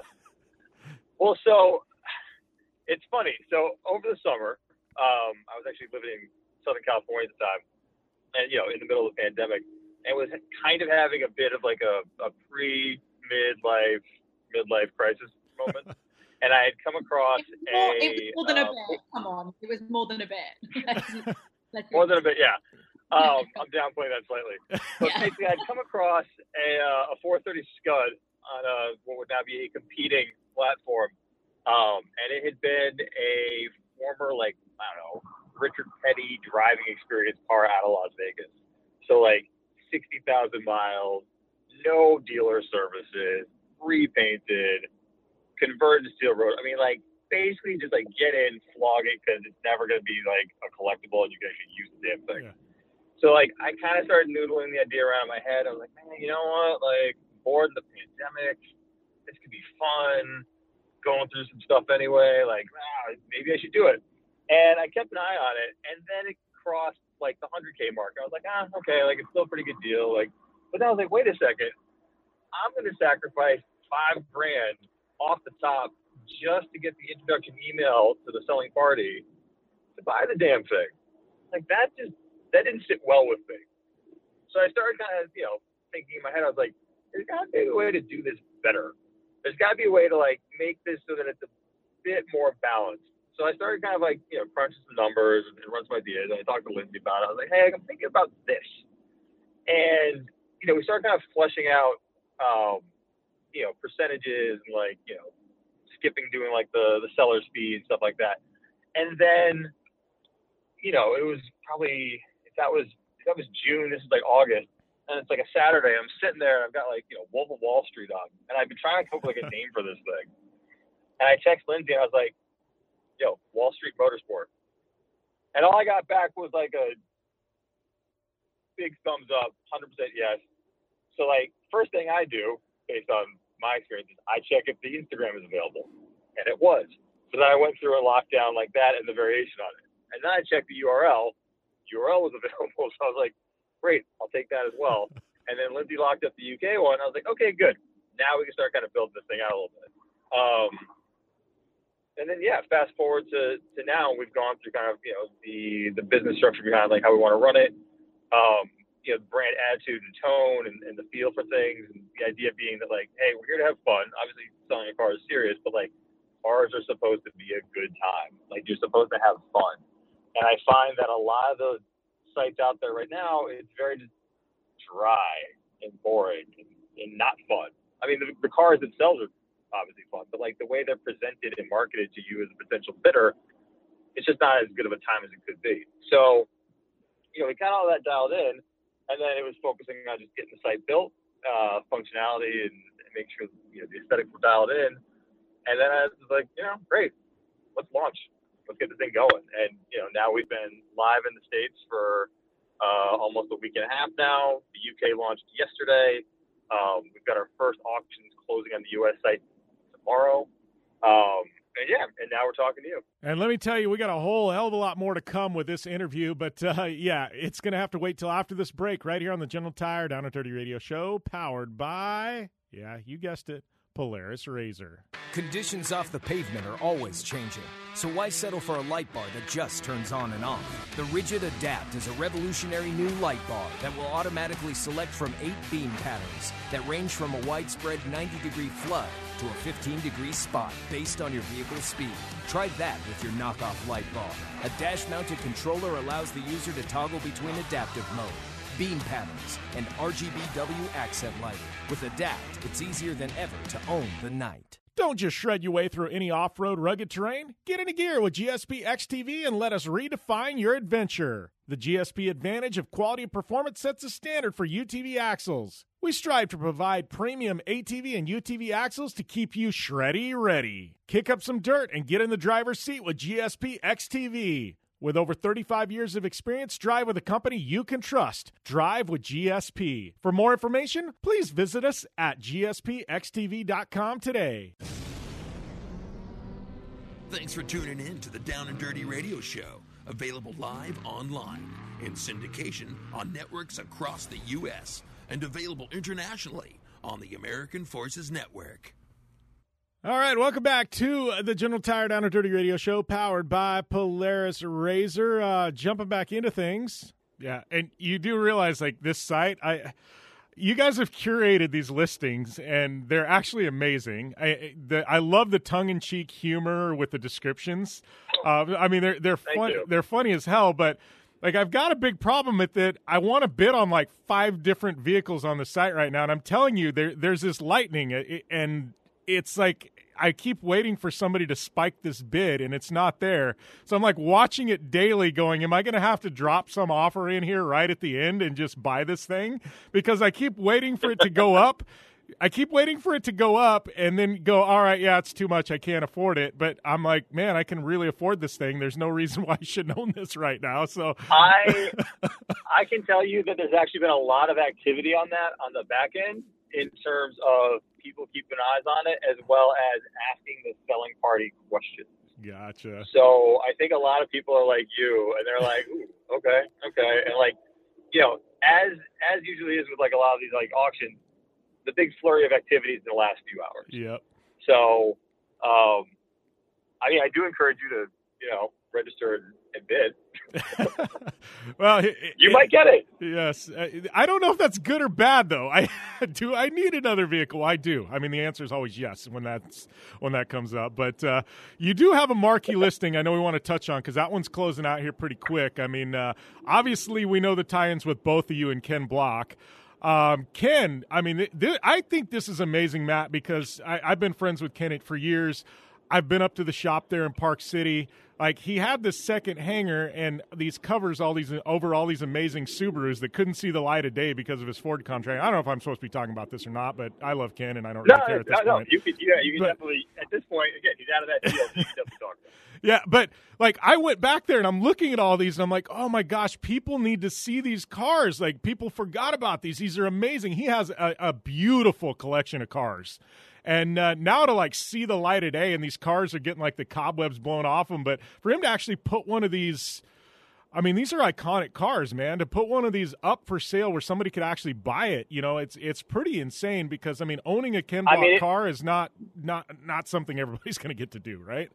Well, so it's funny. So over the summer, um, I was actually living in Southern California at the time, and you know, in the middle of the pandemic, and was kind of having a bit of like a, a pre midlife midlife crisis moment. And I had come across it was more, a it was more than a uh, bit. Come on, it was more than a bit. Let's- let's be more than a honest. bit, yeah. Um, I'm downplaying that slightly. But basically, I'd come across a uh, a four thirty Scud on a, what would now be a competing platform, um, and it had been a former like I don't know. Richard Petty driving experience car out of Las Vegas. So like sixty thousand miles, no dealer services, repainted, converted to steel road. I mean, like basically just like get in, flog it because it's never going to be like a collectible and you can actually use the damn thing. Yeah. So like I kind of started noodling the idea around in my head. I was like, man, you know what? Like bored of the pandemic. This could be fun. Going through some stuff anyway. Like, ah, maybe I should do it. And I kept an eye on it, and then it crossed like the one hundred K mark. I was like, ah, okay, like it's still a pretty good deal. Like, but then I was like, wait a second, I'm going to sacrifice five grand off the top just to get the introduction email to the selling party to buy the damn thing. Like that just that didn't sit well with me. So I started kind of, you know, thinking in my head. I was like, there's got to be a way to do this better. There's got to be a way to like make this so that it's a bit more balanced. So I started kind of like, you know, crunching some numbers and, and run some ideas. And I talked to Lindsay about it. I was like, hey, I'm thinking about this. And, you know, we started kind of fleshing out, um, you know, percentages and like, you know, skipping doing like the, the seller's fee and stuff like that. And then, you know, it was probably, if that was, if that was June, this is like August. And it's like a Saturday. I'm sitting there and I've got like, you know, Wolf of Wall Street on. And I've been trying to come up with like a name for this thing. And I text Lindsay and I was like, yo, Wall Street Motorsport. And all I got back was like a big thumbs up, one hundred percent yes. So like, first thing I do, based on my experience, is I check if the Instagram is available. And it was. So then I went through a lockdown like that and the variation on it. And then I checked the U R L. U R L was available. So I was like, great, I'll take that as well. And then Lindsay locked up the U K one. I was like, okay, good. Now we can start kind of building this thing out a little bit. Um, And then, yeah, fast forward to, to now, we've gone through kind of, you know, the, the business structure behind, like, how we want to run it, um, you know, the brand attitude and tone and, and the feel for things, and the idea being that, like, hey, we're here to have fun. Obviously, selling a car is serious, but, like, cars are supposed to be a good time. Like, you're supposed to have fun. And I find that a lot of those sites out there right now, it's very just dry and boring and, and not fun. I mean, the, the cars themselves are obviously fun, but like the way they're presented and marketed to you as a potential bidder, it's just not as good of a time as it could be. So, you know, we got all that dialed in, and then it was focusing on just getting the site built, uh, functionality, and, and make sure, you know, the aesthetics were dialed in. And then I was like, you know, great, let's launch, let's get the thing going. And you know, now we've been live in the States for uh, almost a week and a half now. The U K launched yesterday. Um, we've got our first auctions closing on the U S site tomorrow. Um, and yeah, and now we're talking to you. And let me tell you, we got a whole hell of a lot more to come with this interview. But uh, yeah, it's going to have to wait till after this break right here on the General Tire Down and Dirty Radio Show, powered by, yeah, you guessed it, Polaris Razor. Conditions off the pavement are always changing, so why settle for a light bar that just turns on and off? The Rigid Adapt is a revolutionary new light bar that will automatically select from eight beam patterns that range from a widespread ninety degree flood to a fifteen degree spot based on your vehicle's speed. Try that with your knockoff light bar. A dash-mounted controller allows the user to toggle between adaptive mode, beam patterns, and R G B W accent lighting. With Adapt, it's easier than ever to own the night. Don't just shred your way through any off-road rugged terrain. Get into gear with G S P X T V and let us redefine your adventure. The G S P advantage of quality and performance sets a standard for U T V axles. We strive to provide premium A T V and U T V axles to keep you shreddy ready. Kick up some dirt and get in the driver's seat with G S P X T V. With over thirty-five years of experience, drive with a company you can trust. Drive with G S P. For more information, please visit us at G S P X T V dot com today. Thanks for tuning in to the Down and Dirty Radio Show, available live online, in syndication on networks across the U S, and available internationally on the American Forces Network. All right, welcome back to the General Tire Down and Dirty Radio Show, powered by Polaris Razor. Uh, jumping back into things, yeah, and you do realize, like, this site, I, you guys have curated these listings, and they're actually amazing. I, the, I love the tongue-in-cheek humor with the descriptions. Uh, I mean, they're they're fun, they're funny as hell, but. Like, I've got a big problem with it. I want to bid on, like, five different vehicles on the site right now, and I'm telling you, there, there's this lightning, and it's like I keep waiting for somebody to spike this bid, and it's not there. So I'm, like, watching it daily going, am I going to have to drop some offer in here right at the end and just buy this thing? Because I keep waiting for it to go up. I keep waiting for it to go up and then go, all right, yeah, it's too much. I can't afford it. But I'm like, man, I can really afford this thing. There's no reason why I shouldn't own this right now. So I I can tell you that there's actually been a lot of activity on that on the back end in terms of people keeping eyes on it as well as asking the selling party questions. Gotcha. So I think a lot of people are like you, and they're like, ooh, okay, okay. And, like, you know, as as usually is with, like, a lot of these, like, auctions, the big flurry of activities in the last few hours. Yep. So, um, I mean, I do encourage you to, you know, register and, and bid. Well, it, you it, might get it. Yes. I don't know if that's good or bad, though. I do. I need another vehicle. I do. I mean, the answer is always yes when that's when that comes up. But uh, you do have a marquee listing. I know we want to touch on because that one's closing out here pretty quick. I mean, uh, obviously we know the tie-ins with both of you and Ken Block. Um, Ken, I mean, th- th- I think this is amazing, Matt, because I- I've been friends with Ken for years. I've been up to the shop there in Park City. Like, he had this second hangar and these covers all these over all these amazing Subarus that couldn't see the light of day because of his Ford contract. I don't know if I'm supposed to be talking about this or not, but I love Ken and I don't no, really care at this no, point. No, you could, yeah, you can but, definitely, at this point, again, he's out of that deal, so you can definitely talk about it. Yeah, but, like, I went back there and I'm looking at all these and I'm like, oh, my gosh, people need to see these cars. Like, people forgot about these. These are amazing. He has a, a beautiful collection of cars. And uh, now to, like, see the light of day and these cars are getting, like, the cobwebs blown off them. But for him to actually put one of these, I mean, these are iconic cars, man. To put one of these up for sale where somebody could actually buy it, you know, it's it's pretty insane because, I mean, owning a Ken Block I mean, it, car is not, not, not something everybody's going to get to do, right?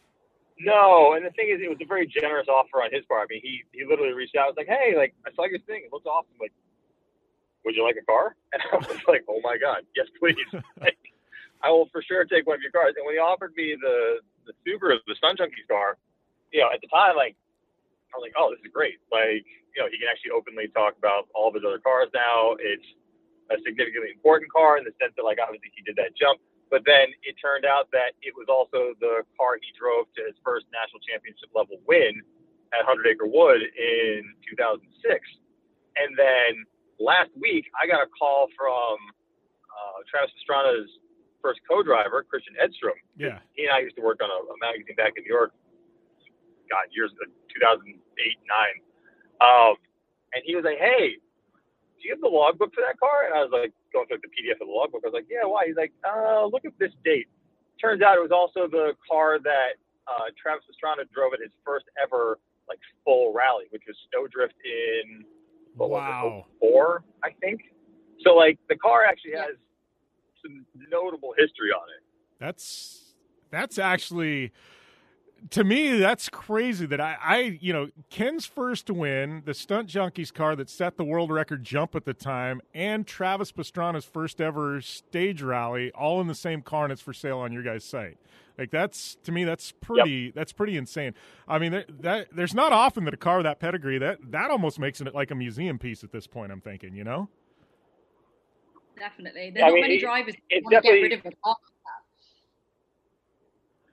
No, and the thing is, it was a very generous offer on his part. I mean, he, he literally reached out. I was like, hey, like, I saw your thing. It looks awesome. Like, would you like a car? And I was like, oh, my God, yes, please. Like, I will for sure take one of your cars. And when he offered me the, the Subaru, the Stunt Junkies car, you know, at the time, like, I was like, oh, this is great. Like, you know, he can actually openly talk about all of his other cars now. It's a significantly important car in the sense that, like, obviously he did that jump. But then it turned out that it was also the car he drove to his first national championship level win at Hundred Acre Wood in two thousand six. And then last week, I got a call from uh, Travis Pastrana's first co-driver, Christian Edstrom. Yeah. He and I used to work on a, a magazine back in New York, God, years ago, two thousand eight, nine. Um, and he was like, hey, do you have the logbook for that car? And I was like, going through the P D F of the logbook. I was like, yeah, why? He's like, uh, look at this date. Turns out it was also the car that uh, Travis Pastrana drove at his first ever, like, full rally, which was Snowdrift in, what wow. was it, oh four, I think. So, like, the car actually has some notable history on it. That's that's actually, to me, that's crazy that I, I, you know, Ken's first win, the Stunt Junkies car that set the world record jump at the time, and Travis Pastrana's first ever stage rally, all in the same car, and it's for sale on your guys' site. Like, that's, to me, that's pretty, yep. that's pretty insane. I mean, that, that there's not often that a car of that pedigree, that, that almost makes it like a museum piece at this point, I'm thinking, you know? Definitely. There's yeah, not I mean, many drivers that want to get rid of a car like that.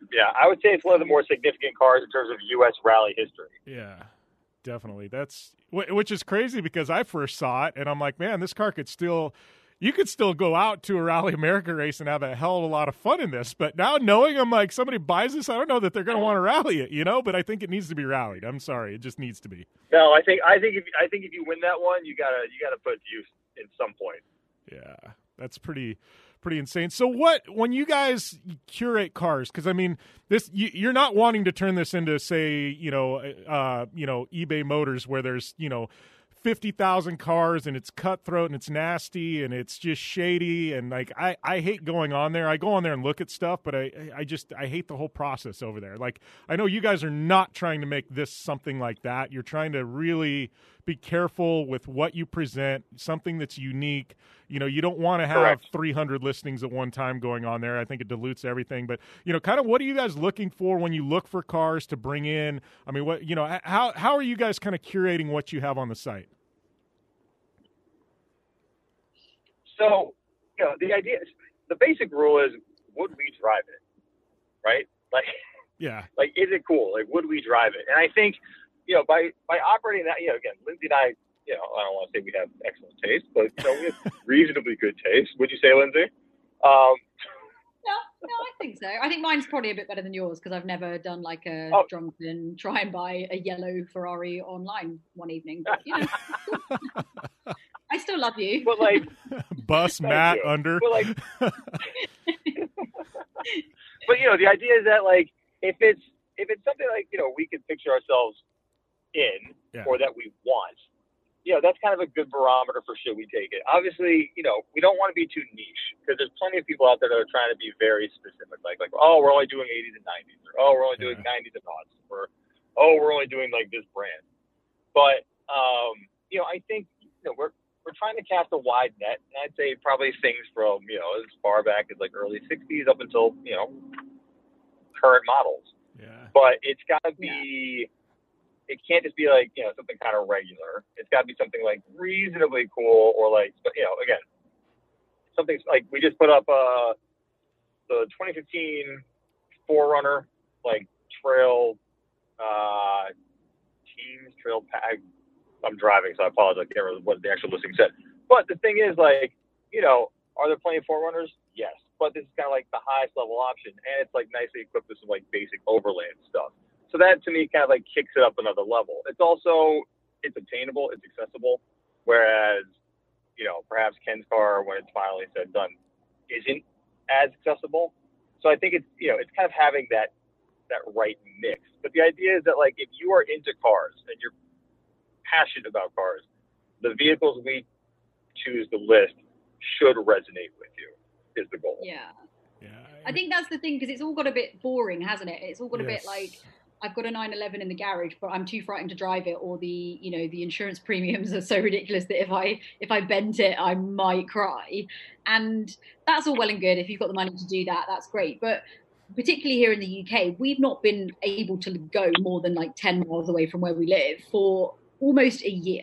Yeah, I would say it's one of the more significant cars in terms of U S rally history. Yeah, definitely. That's which is crazy because I first saw it and I'm like, man, this car could still, you could still go out to a Rally America race and have a hell of a lot of fun in this. But now knowing I'm like, somebody buys this, I don't know that they're going to want to rally it, you know. But I think it needs to be rallied. I'm sorry, it just needs to be. No, I think I think if I think if you win that one, you gotta you gotta put it to use in some point. Yeah, that's pretty. Pretty insane. So what, when you guys curate cars, because I mean, this you, you're not wanting to turn this into, say, you know, uh, you know, eBay Motors where there's, you know, fifty thousand cars and it's cutthroat and it's nasty and it's just shady and like I, I hate going on there. I go on there and look at stuff, but I I just I hate the whole process over there. Like I know you guys are not trying to make this something like that. You're trying to really be careful with what you present, something that's unique. You know, you don't want to have Correct. three hundred listings at one time going on there. I think it dilutes everything. But, you know, kind of what are you guys looking for when you look for cars to bring in? I mean, what, you know, how how are you guys kind of curating what you have on the site? So, you know, the idea is, the basic rule is, would we drive it? Right? Like, yeah. Like, is it cool? Like, would we drive it? And I think, you know, by, by operating that, you know, again, Lindsay and I, you know, I don't want to say we have excellent taste, but, you know, we have reasonably good taste. Would you say, Lindsay? Um, no, no, I think so. I think mine's probably a bit better than yours because I've never done like a oh. drunken try and buy a yellow Ferrari online one evening. But, you know, I still love you. But like, bus Matt you. under. But like, but you know, the idea is that like, if it's if it's something like, you know, we can picture ourselves in yeah. or that we want, you know, that's kind of a good barometer for should we take it. Obviously, you know, we don't want to be too niche because there's plenty of people out there that are trying to be very specific, like like oh, we're only doing eighties and nineties, or oh, we're only doing yeah. nineties and aughts, or oh, we're only doing like this brand. But um, you know, I think you know we're we're trying to cast a wide net, and I'd say probably things from, you know, as far back as like early sixties up until, you know, current models. Yeah. But it's got to be, yeah. it can't just be like, you know, something kind of regular. It's got to be something like reasonably cool or like, you know, again, something like we just put up uh, the twenty fifteen four runner, like trail, uh, teams, trail pack. I'm driving, so I apologize. I can't remember what the actual listing said. But the thing is, like, you know, are there plenty of four runners? Yes. But this is kind of like the highest level option, and it's like nicely equipped with some like basic overlay and stuff. So that to me kind of like kicks it up another level. It's also, it's obtainable, it's accessible, whereas, you know, perhaps Ken's car, when it's finally said done, isn't as accessible. So I think it's, you know, it's kind of having that that right mix. But the idea is that like if you are into cars and you're passionate about cars, the vehicles we choose to list should resonate with you is the goal. Yeah. Yeah. I think that's the thing, because it's all got a bit boring, hasn't it? It's all got a yes. bit like, I've got a nine eleven in the garage, but I'm too frightened to drive it, or the, you know, the insurance premiums are so ridiculous that if I if I bent it, I might cry. And that's all well and good. If you've got the money to do that, that's great. But particularly here in the U K, we've not been able to go more than like ten miles away from where we live for almost a year,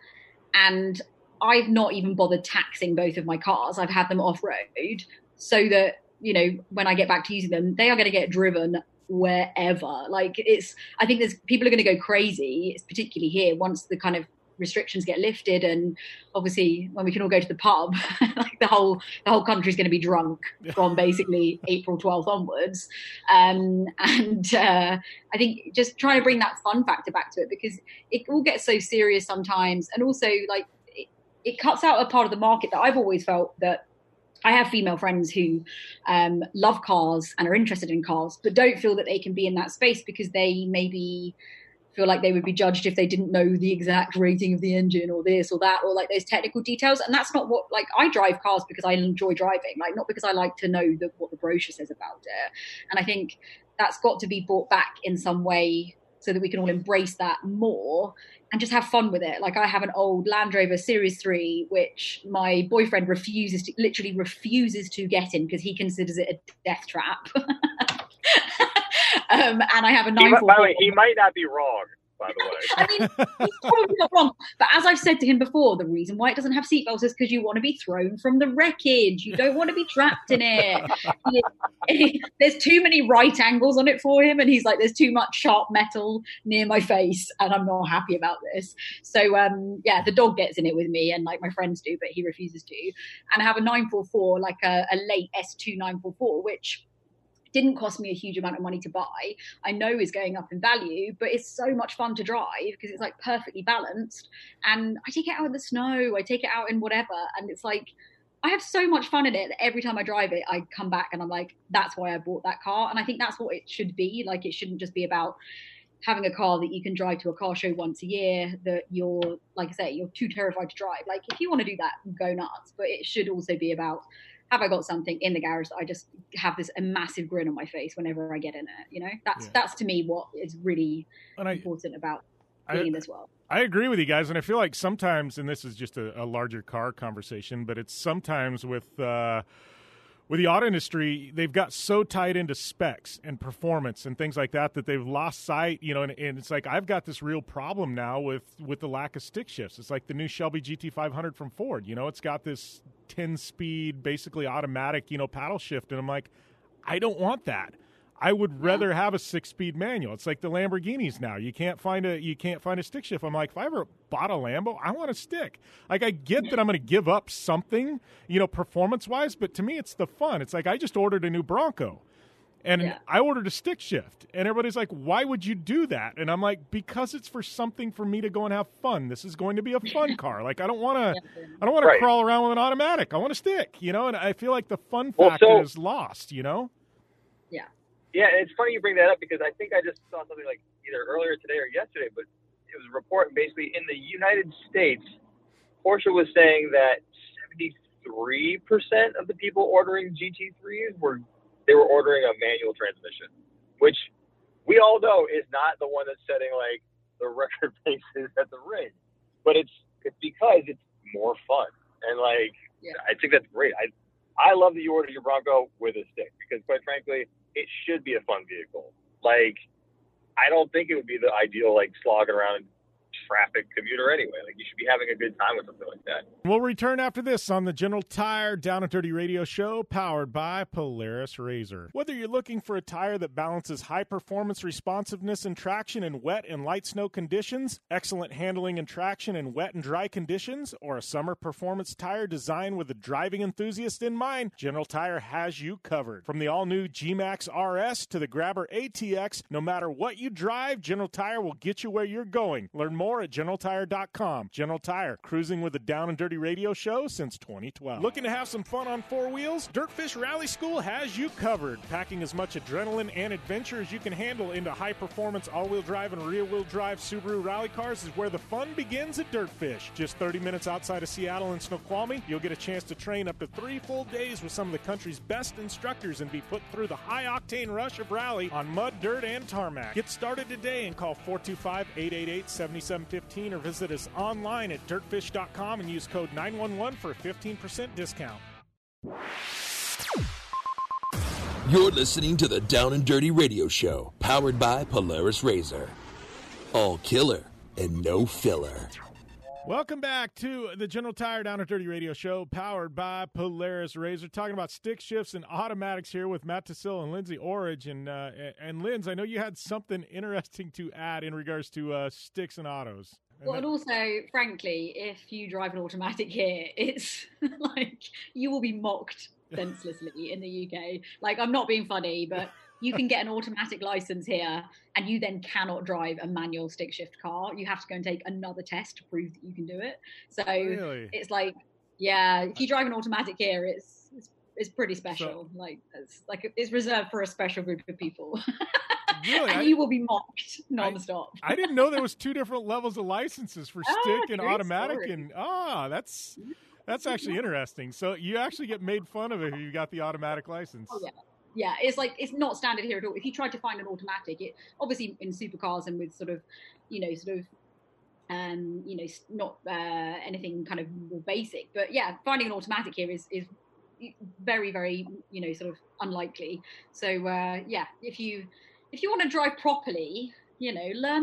and I've not even bothered taxing both of my cars. I've had them off-road so that, you know, when I get back to using them, they are going to get driven wherever. Like, it's, I think there's people are going to go crazy, it's particularly here, once the kind of restrictions get lifted, and obviously when we can all go to the pub, like the whole the whole country's going to be drunk from basically April twelfth onwards. Um, and uh, I think just trying to bring that fun factor back to it, because it all gets so serious sometimes, and also like it, it cuts out a part of the market that I've always felt that. I have female friends who um, love cars and are interested in cars, but don't feel that they can be in that space because they maybe feel like they would be judged if they didn't know the exact rating of the engine or this or that, or like those technical details. And that's not what, like, I drive cars because I enjoy driving, like not because I like to know the, what the brochure says about it. And I think that's got to be brought back in some way so that we can all embrace that more and just have fun with it. Like, I have an old Land Rover Series three, which my boyfriend refuses to, literally refuses to get in because he considers it a death trap. um, and I have a nine forty-four. By the way, he might not be wrong. by the way. I mean, he's probably not wrong. But as I've said to him before, the reason why it doesn't have seatbelts is because you want to be thrown from the wreckage. You don't want to be trapped in it. He, there's too many right angles on it for him, and he's like, there's too much sharp metal near my face, and I'm not happy about this. So, um, yeah, the dog gets in it with me, and like my friends do, but he refuses to. And I have a nine four four, like a, a late S two nine four four, which didn't cost me a huge amount of money to buy. I know is going up in value, but it's so much fun to drive because it's like perfectly balanced. And I take it out in the snow, I take it out in whatever. And it's like, I have so much fun in it that every time I drive it, I come back and I'm like, that's why I bought that car. And I think that's what it should be. Like, it shouldn't just be about having a car that you can drive to a car show once a year that you're, like I say, you're too terrified to drive. Like, if you want to do that, go nuts. But it should also be about, have I got something in the garage that I just have this a massive grin on my face whenever I get in it? You know, that's yeah. that's to me what is really I, important about being in this world. I agree with you guys, and I feel like sometimes, and this is just a, a larger car conversation, but it's sometimes with uh, with the auto industry, they've got so tied into specs and performance and things like that that they've lost sight, you know, and, and it's like I've got this real problem now with, with the lack of stick shifts. It's like the new Shelby G T five hundred from Ford, you know, it's got this ten-speed, basically automatic, you know, paddle shift, and I'm like, I don't want that. I would rather have a six-speed manual. It's like the Lamborghinis now. You can't find a you can't find a stick shift. I'm like, if I ever bought a Lambo, I want a stick. Like, I get that I'm going to give up something, you know, performance-wise, but to me, it's the fun. It's like I just ordered a new Bronco, and yeah. I ordered a stick shift, and everybody's like, why would you do that? And I'm like, because it's for something for me to go and have fun. This is going to be a fun car. Like, I don't want to I don't want right. to crawl around with an automatic. I want a stick, you know, and I feel like the fun well, factor so- is lost, you know? Yeah. Yeah, and it's funny you bring that up because I think I just saw something like either earlier today or yesterday, but it was a report basically in the United States, Porsche was saying that seventy-three percent of the people ordering G T threes were they were ordering a manual transmission, which we all know is not the one that's setting like the record paces at the ring, but it's it's because it's more fun, and like yeah. I think that's great. I I love that you ordered your Bronco with a stick because, quite frankly, it should be a fun vehicle. Like, I don't think it would be the ideal, like, slogging around traffic commuter anyway. Like, you should be having a good time with something like that. We'll return after this on the General Tire Down and Dirty Radio Show, powered by Polaris Razor. Whether you're looking for a tire that balances high performance, responsiveness, and traction in wet and light snow conditions, excellent handling and traction in wet and dry conditions, or a summer performance tire designed with the driving enthusiast in mind, General Tire has you covered. From the all-new G-Max R S to the Grabber A T X, no matter what you drive, General Tire will get you where you're going. Learn more at general tire dot com. General Tire, cruising with the Down and Dirty Radio Show since twenty twelve. Looking to have some fun on four wheels? Dirtfish Rally School has you covered. Packing as much adrenaline and adventure as you can handle into high-performance all-wheel drive and rear-wheel drive Subaru rally cars is where the fun begins at Dirtfish. Just thirty minutes outside of Seattle and Snoqualmie, you'll get a chance to train up to three full days with some of the country's best instructors and be put through the high-octane rush of rally on mud, dirt, and tarmac. Get started today and call four two five, eight eight eight, seven seven one five or visit us online at dirtfish dot com and use code nine one one for a fifteen percent discount. You're listening to the Down and Dirty Radio Show, powered by Polaris Razor. All killer and no filler. Welcome back to the General Tire Down and Dirty Radio Show, powered by Polaris Razor. Talking about stick shifts and automatics here with Matt Tassil and Lindsay Orridge. And, uh, and Linz, I know you had something interesting to add in regards to uh, sticks and autos. And well, that- and also, frankly, if you drive an automatic here, it's like you will be mocked senselessly in the U K. Like, I'm not being funny, but you can get an automatic license here and you then cannot drive a manual stick shift car. You have to go and take another test to prove that you can do it. So Really? it's like, yeah, if you drive an automatic here, it's it's, it's pretty special. So- like it's like it's reserved for a special group of people. Really? and I- you will be mocked nonstop. I didn't know there was two different levels of licenses for stick Ah, and great automatic. story. And ah, that's that's actually interesting. So you actually get made fun of if you got the automatic license. Oh yeah, yeah. It's like it's not standard here at all. If you try to find an automatic, it obviously in supercars and with sort of, you know, sort of, um, you know, s- not uh, anything kind of more basic. But yeah, finding an automatic here is is very very you know sort of unlikely. So uh, yeah, if you if you want to drive properly, you know, learn the proper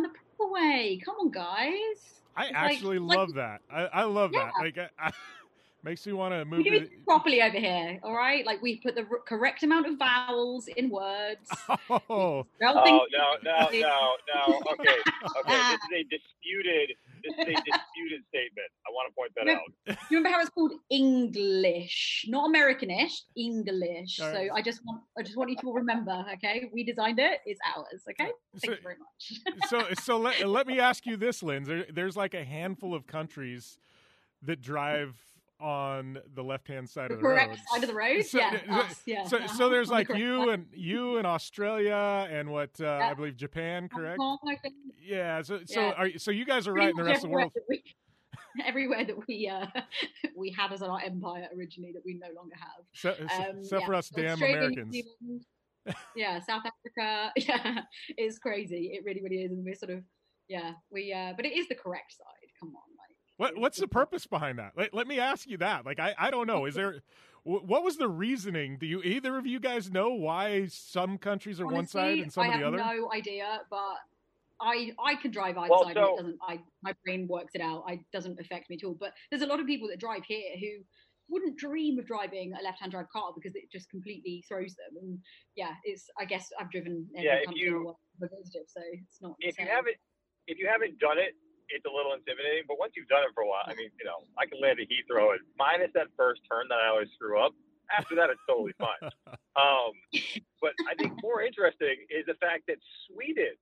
away. Come on, guys. I It's actually like, love like, that. I, I love Yeah. that. Like, I, I, makes me want to We move. do To, it properly over here, all right? Like we put the r- correct amount of vowels in words. oh, Spell Oh things- no, no, no, no. Okay, okay. This is a disputed. This is a disputed statement. I want to point that Remember- out. You remember how it's called English, not Americanish, English. All So right. I just want, I just want you to all remember, okay? We designed it; it's ours, okay? Thank So- you very much. so so let, let me ask you this, Linz. There, there's like a handful of countries that drive on the left-hand side The of the correct road. side of the road, So, yeah, so- us, yeah. So, so there's On the like correct you side. and you in Australia and what uh, I Yeah. believe Japan, correct? Hong Kong, I think. Yeah. So so Yeah. are so you guys are Pretty right in the much rest of the world. everywhere that we- Everywhere that we uh, we had as our empire originally that we no longer have. So- so- Um, except yeah. for us damn Australia, New Americans. Zealand, yeah, South Africa. Yeah, it's crazy. It really, really is, and we're sort of yeah. We uh, but it is the correct side. Come on, like What what's the purpose behind that? Let, let me ask you that. Like I, I don't know. Is there wh- what was the reasoning? Do you either of you guys know why some countries are one side honestly, and some I are the have other? no idea, but. I, I can drive either Well, side. so- and it doesn't. I my brain works it out. It doesn't affect me at all. But there's a lot of people that drive here who wouldn't dream of driving a left-hand drive car because it just completely throws them. And yeah, it's. I guess I've driven every Yeah, if country in you- the world I've visited, so it's not. If you insane. haven't, if you haven't done it, it's a little intimidating. But once you've done it for a while, I mean, you know, I can land a Heathrow and minus that first turn that I always screw up. After that, it's totally fine. Um, but I think more interesting is the fact that Sweden,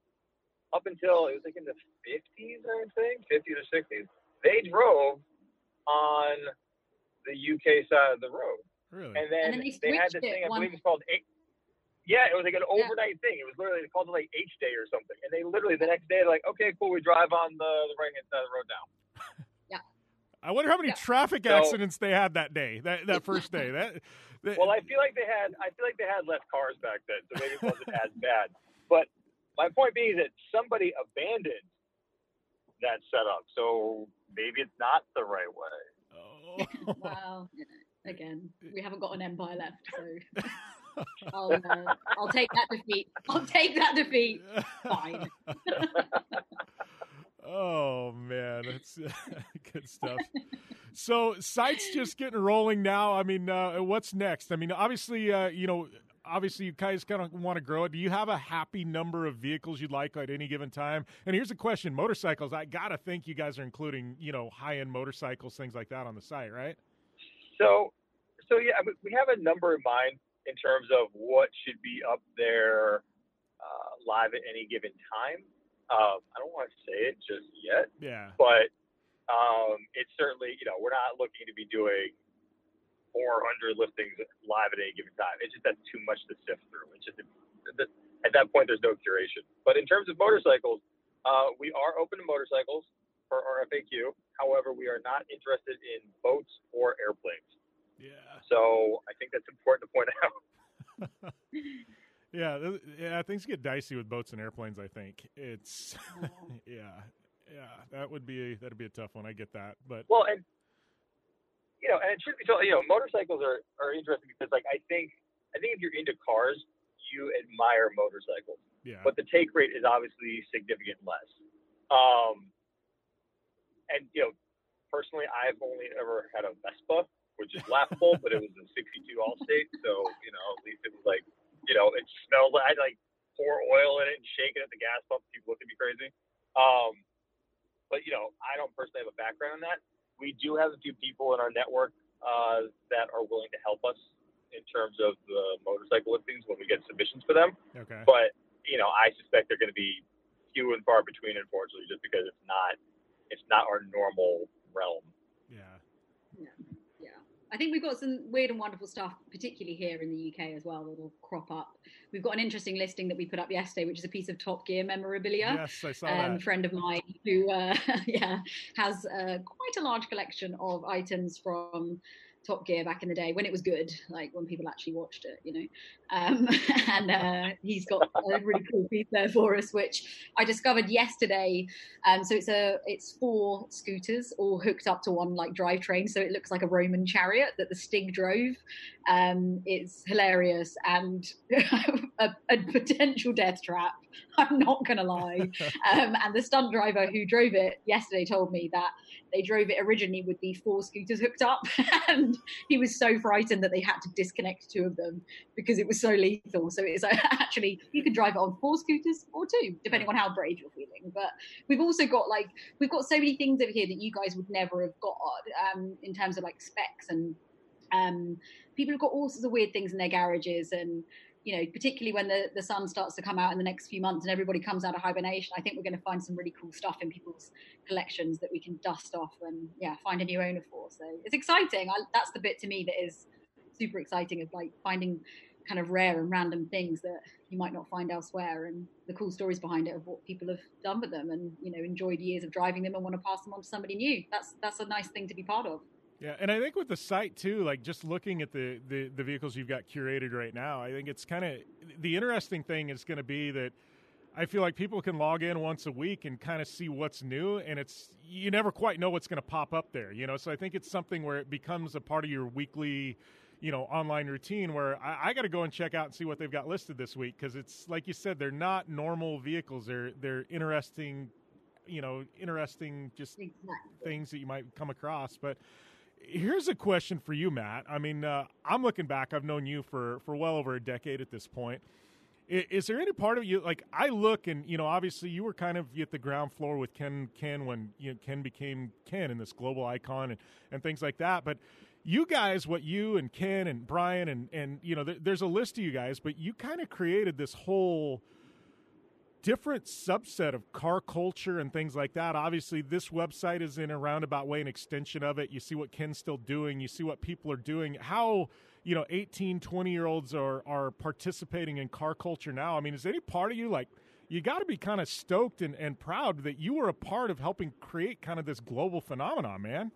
up until it was like in the fifties, I think, fifties or sixties, they drove on the U K side of the road. Really? And then, And then they they, had switched this it thing, I one- believe it's called H. Yeah, it was like an overnight thing. It was literally, they called it like H Day or something. And they literally, the next day, they're like, okay, cool, we drive on the, the right hand side of the road now. I wonder how many traffic So- accidents they had that day. That that first day. That, that Well, I feel like they had, I feel like they had less cars back then, so maybe it wasn't as bad. But my point being that somebody abandoned that setup, so maybe it's not the right way. Oh. Well, you know, again, we haven't got an empire left, so I'll uh, I'll take that defeat. I'll take that defeat. Fine. Oh man, that's good stuff. So sites just getting rolling now. I mean, uh, what's next? I mean, obviously, uh, you know, obviously you guys kind of want to grow it. Do you have a happy number of vehicles you'd like at any given time? And here's the question: motorcycles. I gotta think you guys are including, you know, high end motorcycles, things like that on the site, right? So, so yeah, we- we have a number in mind in terms of what should be up there uh, live at any given time. Um, I don't want to say it just yet, Yeah. but um, it's certainly, you know, we're not looking to be doing four hundred listings live at any given time. It's just that's too much to sift through. It's just at that point there's no curation. But in terms of motorcycles, uh, we are open to motorcycles for our F A Q. However, we are not interested in boats or airplanes. Yeah. So I think that's important to point out. Yeah, th- yeah, things get dicey with boats and airplanes. I think it's, yeah, yeah, that would be that'd be a tough one. I get that, but Well, and you know, and it should be told, you know, motorcycles are, are interesting because, like, I think I think if you're into cars, you admire motorcycles. yeah, But the take rate is obviously significant less. Um, and you know, personally, I've only ever had a Vespa, which is laughable, but it was a sixty-two Allstate, so you know, at least it was like, you know, it smelled like I'd like pour oil in it and shake it at the gas pump. People look at me crazy. Um, but you know, I don't personally have a background in that. We do have a few people in our network uh, that are willing to help us in terms of the motorcycle listings when we get submissions for them. okay, But you know, I suspect they're going to be few and far between, unfortunately, just because it's not it's not our normal realm. yeah, Yeah, yeah. I think we've got some weird and wonderful stuff, particularly here in the U K as well, that'll crop up. We've got an interesting listing that we put up yesterday, which is a piece of Top Gear memorabilia. yes, I saw Um, that. friend of mine who, uh, yeah, has uh, quite a large collection of items from Top Gear back in the day when it was good, like when people actually watched it, you know. Um, and uh, he's got a really cool piece there for us, which I discovered yesterday. Um, so it's a it's four scooters all hooked up to one like drivetrain, so it looks like a Roman chariot that the Stig drove. Um, it's hilarious and a, a potential death trap. I'm not gonna lie. Um, and the stunt driver who drove it yesterday told me that they drove it originally with the four scooters hooked up, and he was so frightened that they had to disconnect two of them because it was so lethal. So it's actually, you can drive it on four scooters or two, depending on how brave you're feeling. But we've also got like, we've got so many things over here that you guys would never have got um, in terms of like specs, and um, people have got all sorts of weird things in their garages. And you know, particularly when the, the sun starts to come out in the next few months and everybody comes out of hibernation, I think we're going to find some really cool stuff in people's collections that we can dust off and, yeah, find a new owner for. So it's exciting. I, that's the bit to me that is super exciting, of like finding kind of rare and random things that you might not find elsewhere, and the cool stories behind it of what people have done with them and, you know, enjoyed years of driving them and want to pass them on to somebody new. That's, that's a nice thing to be part of. Yeah, and I think with the site, too, like just looking at the, the, the vehicles you've got curated right now, I think it's kind of – the interesting thing is going to be that I feel like people can log in once a week and kind of see what's new, and it's – you never quite know what's going to pop up there, you know? So I think it's something where it becomes a part of your weekly, you know, online routine where I, I got to go and check out and see what they've got listed this week, because it's – like you said, they're not normal vehicles. They're, they're interesting, you know, interesting just exactly. things that you might come across. But – here's a question for you, Matt. I mean, uh, I'm looking back. I've known you for, for well over a decade at this point. Is, is there any part of you, like, I look and, you know, obviously you were kind of at the ground floor with Ken Ken when you know, Ken became Ken and this global icon and, and things like that. But you guys, what you and Ken and Brian and, and you know, th- there's a list of you guys, but you kind of created this whole different subset of car culture and things like that. Obviously, this website is in a roundabout way an extension of it. You see what Ken's still doing. You see what people are doing. How, you know, eighteen, twenty-year-olds are, are participating in car culture now. I mean, is any part of you, like, you got to be kind of stoked and, and proud that you were a part of helping create kind of this global phenomenon, man?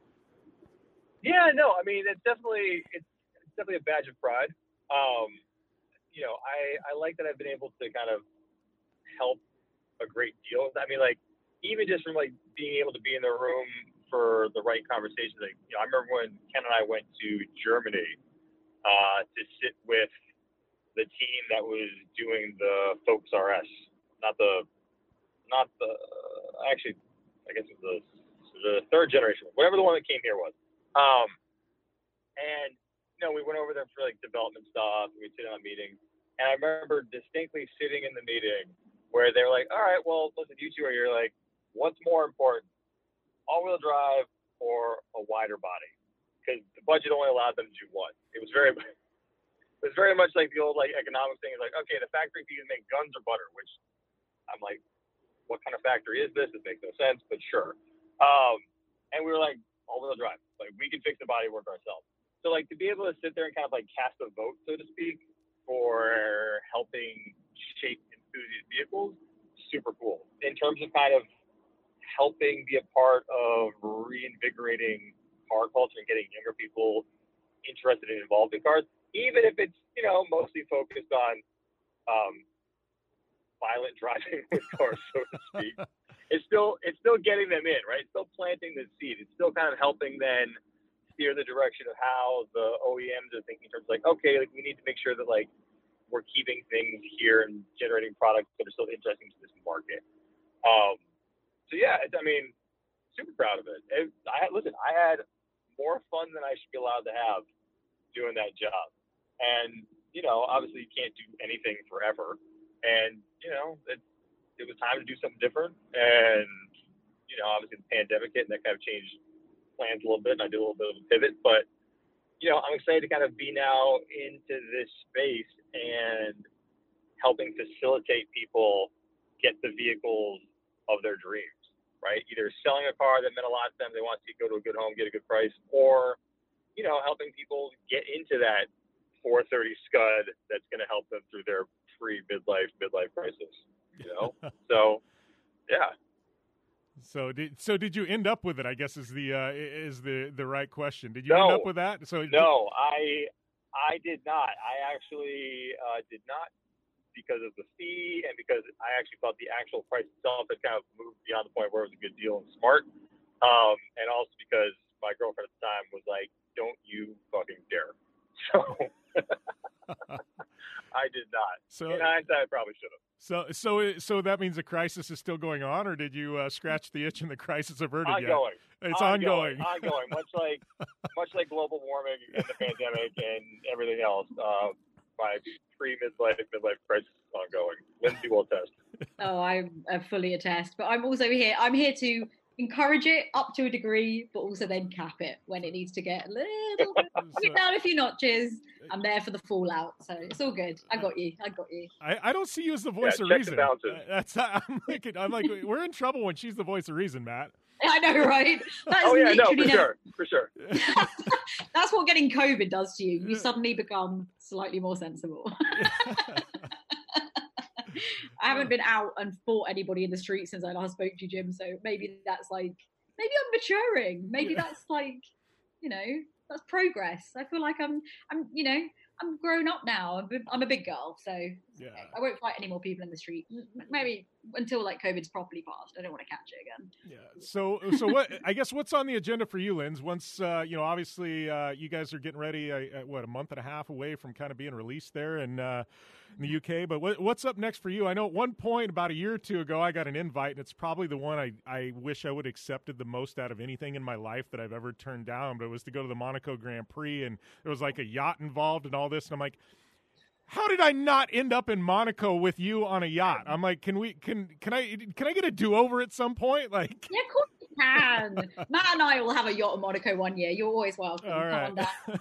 Yeah, no, I mean, it's definitely, it's, it's definitely a badge of pride. Um, you know, I, I like that I've been able to kind of help a great deal. I mean, like, even just from like being able to be in the room for the right conversations. Like, you know, I remember when Ken and I went to Germany uh, to sit with the team that was doing the Focus R S, not the, not the, actually, I guess it was the, the third generation, whatever the one that came here was. Um, and you know, we went over there for like development stuff. We'd sit in a meeting, and I remember distinctly sitting in the meeting where they were like, all right, well, listen, you two are here. Like, what's more important, all-wheel drive or a wider body? Because the budget only allowed them to do one. It was very, it was very much like the old like economics thing. It's like, okay, the factory can either make guns or butter. Which I'm like, what kind of factory is this? It makes no sense, but sure. Um, and we were like, all-wheel drive. Like, we can fix the bodywork ourselves. So like to be able to sit there and kind of like cast a vote, so to speak, for helping shape enthusiast vehicles, super cool. In terms of kind of helping be a part of reinvigorating car culture and getting younger people interested and involved in cars, even if it's, you know, mostly focused on um, violent driving with cars, so to speak. It's still it's still getting them in, right? It's still planting the seed. It's still kind of helping then steer the direction of how the O E Ms are thinking in terms of like, okay, like we need to make sure that like we're keeping things here and generating products that are still interesting to this market. Um, so yeah, it's, I mean, super proud of it. it. I had, listen, I had more fun than I should be allowed to have doing that job. And, you know, obviously you can't do anything forever. And, you know, it, it was time to do something different. And, you know, obviously the pandemic hit and that kind of changed plans a little bit. And I did a little bit of a pivot, but, you know, I'm excited to kind of be now into this space and helping facilitate people get the vehicles of their dreams, right? Either selling a car that meant a lot to them, they want to go to a good home, get a good price, or, you know, helping people get into that four thirty Scud that's going to help them through their pre midlife, midlife crisis, you know? So, yeah. So did so did you end up with it? I guess is the uh, is the the right question. Did you No. end up with that? So No, I I did not. I actually uh, did not because of the fee and because I actually thought the actual price itself had kind of moved beyond the point where it was a good deal and smart. Um, and also because my girlfriend at the time was like, "Don't you fucking dare." So I did not. So- in hindsight, I probably should have. So so it- so that means the crisis is still going on, or did you uh, scratch the itch and the crisis averted Ongoing. yet? It's ongoing. ongoing. Ongoing. Much like much like global warming and the pandemic and everything else. Uh, my pre-midlife midlife crisis is ongoing. Lindsay will attest. Oh, I, I fully attest. But I'm also here. I'm here to encourage it up to a degree, but also then cap it when it needs to get a little bit bring it down a few notches. I'm there for the fallout, so it's all good. I got you. I got you. I, I don't see you as the voice Yeah, of check the reason. balances. Uh, That's I'm like I'm like we're in trouble when she's the voice of reason, Matt. I know, right? That's Oh yeah, no, literally for now- sure, for sure. That's what getting COVID does to you. You suddenly become slightly more sensible. I haven't been out and fought anybody in the street since I last spoke to you, Jim. So maybe that's like, maybe I'm maturing. Maybe that's like, you know, that's progress. I feel like I'm, I'm, you know, I'm grown up now. I'm, I'm a big girl, so Yeah. I won't fight any more people in the street. M- Maybe until like COVID's properly passed. I don't want to catch it again. Yeah. So so what? I guess what's on the agenda for you, Linz? Once uh, you know, obviously uh, you guys are getting ready. Uh, uh, what a month and a half away from kind of being released there in, uh, in the U K. But what, what's up next for you? I know at one point about a year or two ago, I got an invite, and it's probably the one I I wish I would have accepted the most out of anything in my life that I've ever turned down. But it was to go to the Monaco Grand Prix, and there was like a yacht involved and all this, and I'm like, how did I not end up in Monaco with you on a yacht? I'm like, can we, can, can I, can I get a do-over at some point? Like, Yeah, of course you can. Matt and I will have a yacht in Monaco one year. You're always welcome. all Come right. on down.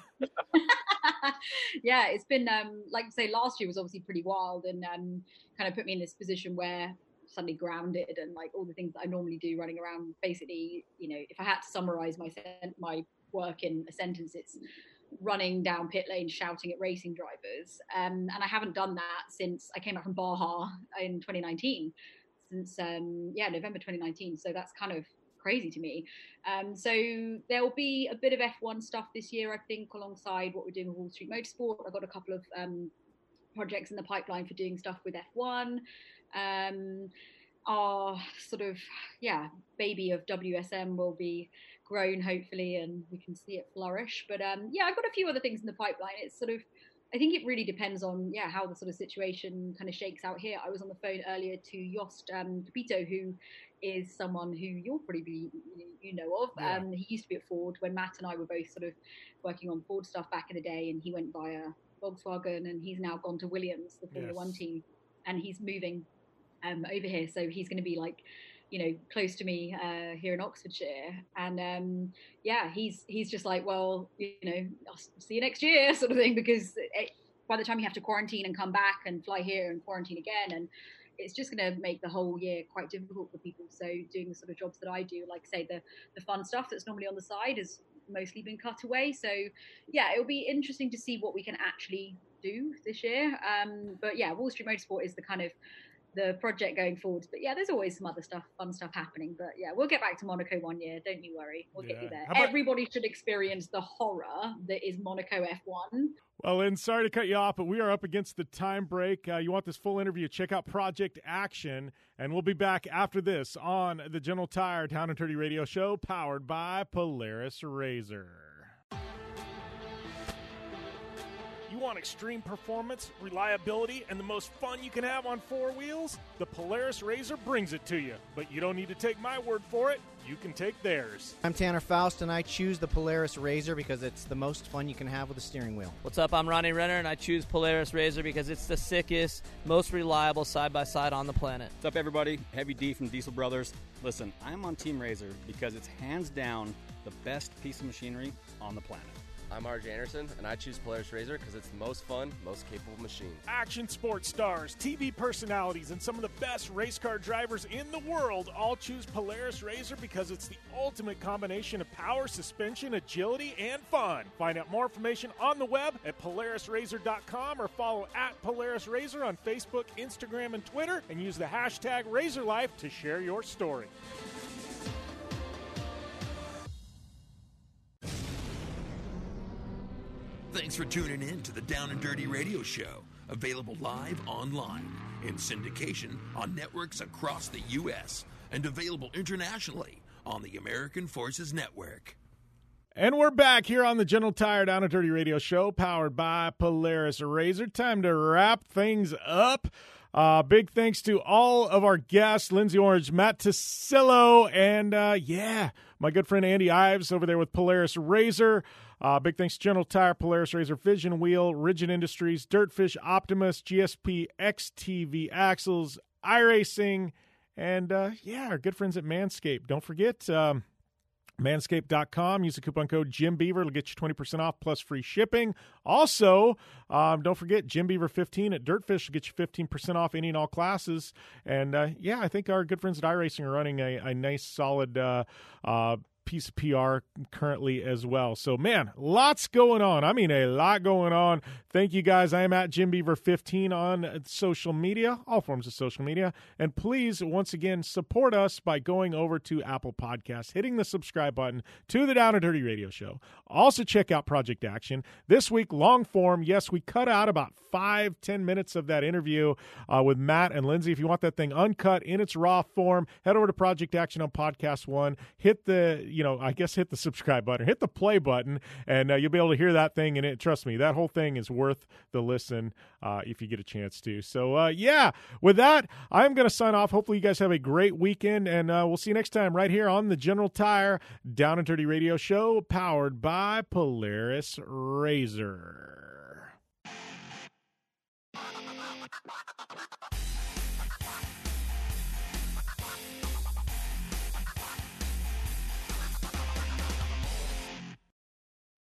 Yeah, it's been um like I say, last year was obviously pretty wild and um kind of put me in this position where I'm suddenly grounded and like all the things that I normally do running around. Basically, you know, if I had to summarize my sen- my work in a sentence, it's running down pit lane shouting at racing drivers, um, and I haven't done that since I came back from Baja in twenty nineteen, since um, yeah November twenty nineteen. So that's kind of crazy to me. Um, so there will be a bit of F one stuff this year, I think, alongside what we're doing with Wall Street Motorsport. I've got a couple of um, projects in the pipeline for doing stuff with F one. Um, our sort of yeah baby of W S M will be grown hopefully, and we can see it flourish. But um, yeah, I've got a few other things in the pipeline. It's sort of, I think it really depends on yeah how the sort of situation kind of shakes out here. I was on the phone earlier to Jost um, Capito, who is someone who you'll probably be, you know of. Yeah. Um, he used to be at Ford when Matt and I were both sort of working on Ford stuff back in the day, and he went via Volkswagen, and he's now gone to Williams, the Formula Yes. One team, and he's moving um, over here. So he's going to be like, you know, close to me uh, here in Oxfordshire. And um, yeah, he's he's just like, well, you know, I'll see you next year sort of thing, because it, by the time you have to quarantine and come back and fly here and quarantine again, and it's just going to make the whole year quite difficult for people. So doing the sort of jobs that I do, like say the, the fun stuff that's normally on the side has mostly been cut away. So yeah, it'll be interesting to see what we can actually do this year. Um, but yeah, Wall Street Motorsport is the kind of the project going forward. But yeah, there's always some other stuff, fun stuff happening. But yeah, we'll get back to Monaco one year. Don't you worry. We'll get Yeah. you there. How about- Everybody should experience the horror that is Monaco F one. Well, Lynn, sorry to cut you off, but we are up against the time break. Uh, you want this full interview, check out Project Action, and we'll be back after this on the General Tire Town and Dirty Radio Show, powered by Polaris Razor. You want extreme performance, reliability, and the most fun you can have on four wheels? The Polaris Razor brings it to you. But you don't need to take my word for it. You can take theirs. I'm Tanner Faust, and I choose the Polaris Razor because it's the most fun you can have with a steering wheel. What's up? I'm Ronnie Renner, and I choose Polaris Razor because it's the sickest, most reliable side-by-side on the planet. What's up, everybody? Heavy D from Diesel Brothers. Listen, I'm on Team Razor because it's hands down the best piece of machinery on the planet. I'm R J Anderson, and I choose Polaris Razor because it's the most fun, most capable machine. Action sports stars, T V personalities, and some of the best race car drivers in the world all choose Polaris Razor because it's the ultimate combination of power, suspension, agility, and fun. Find out more information on the web at polaris razor dot com or follow at Polaris Razor on Facebook, Instagram, and Twitter, and use the hashtag RazorLife to share your story. Thanks for tuning in to the Down and Dirty Radio Show, available live online, in syndication on networks across the U S, and available internationally on the American Forces Network. And we're back here on the General Tire Down and Dirty Radio Show, powered by Polaris Razor. Time to wrap things up. Uh, big thanks to all of our guests, Lindsay Orange, Matt Tasillo, and, uh, yeah, my good friend Andy Ives over there with Polaris Razor. Uh, big thanks to General Tire, Polaris Razor, Vision Wheel, Rigid Industries, Dirtfish, Optimus, G S P, X T V Axles, iRacing, and, uh, yeah, our good friends at Manscaped. Don't forget, um, manscaped dot com. Use the coupon code Jim Beaver. It'll get you twenty percent off plus free shipping. Also, um, don't forget Jim Beaver fifteen at Dirtfish will get you fifteen percent off any and all classes. And, uh, yeah, I think our good friends at iRacing are running a, a nice, solid uh, uh, piece of P R currently as well. So, man, lots going on. I mean, a lot going on. Thank you, guys. I am at Jim Beaver fifteen on social media, all forms of social media. And please, once again, support us by going over to Apple Podcasts, hitting the subscribe button to the Down and Dirty Radio Show. Also, check out Project Action. This week, long form. Yes, we cut out about five, ten minutes of that interview uh, with Matt and Lindsay. If you want that thing uncut in its raw form, head over to Project Action on Podcast One. Hit the, you know, I guess hit the subscribe button, hit the play button, and uh, you'll be able to hear that thing. And it, trust me, that whole thing is worth the listen uh, if you get a chance to. So, uh, yeah, with that, I'm going to sign off. Hopefully you guys have a great weekend, and uh, we'll see you next time right here on the General Tire Down and Dirty Radio Show, powered by Polaris Razor.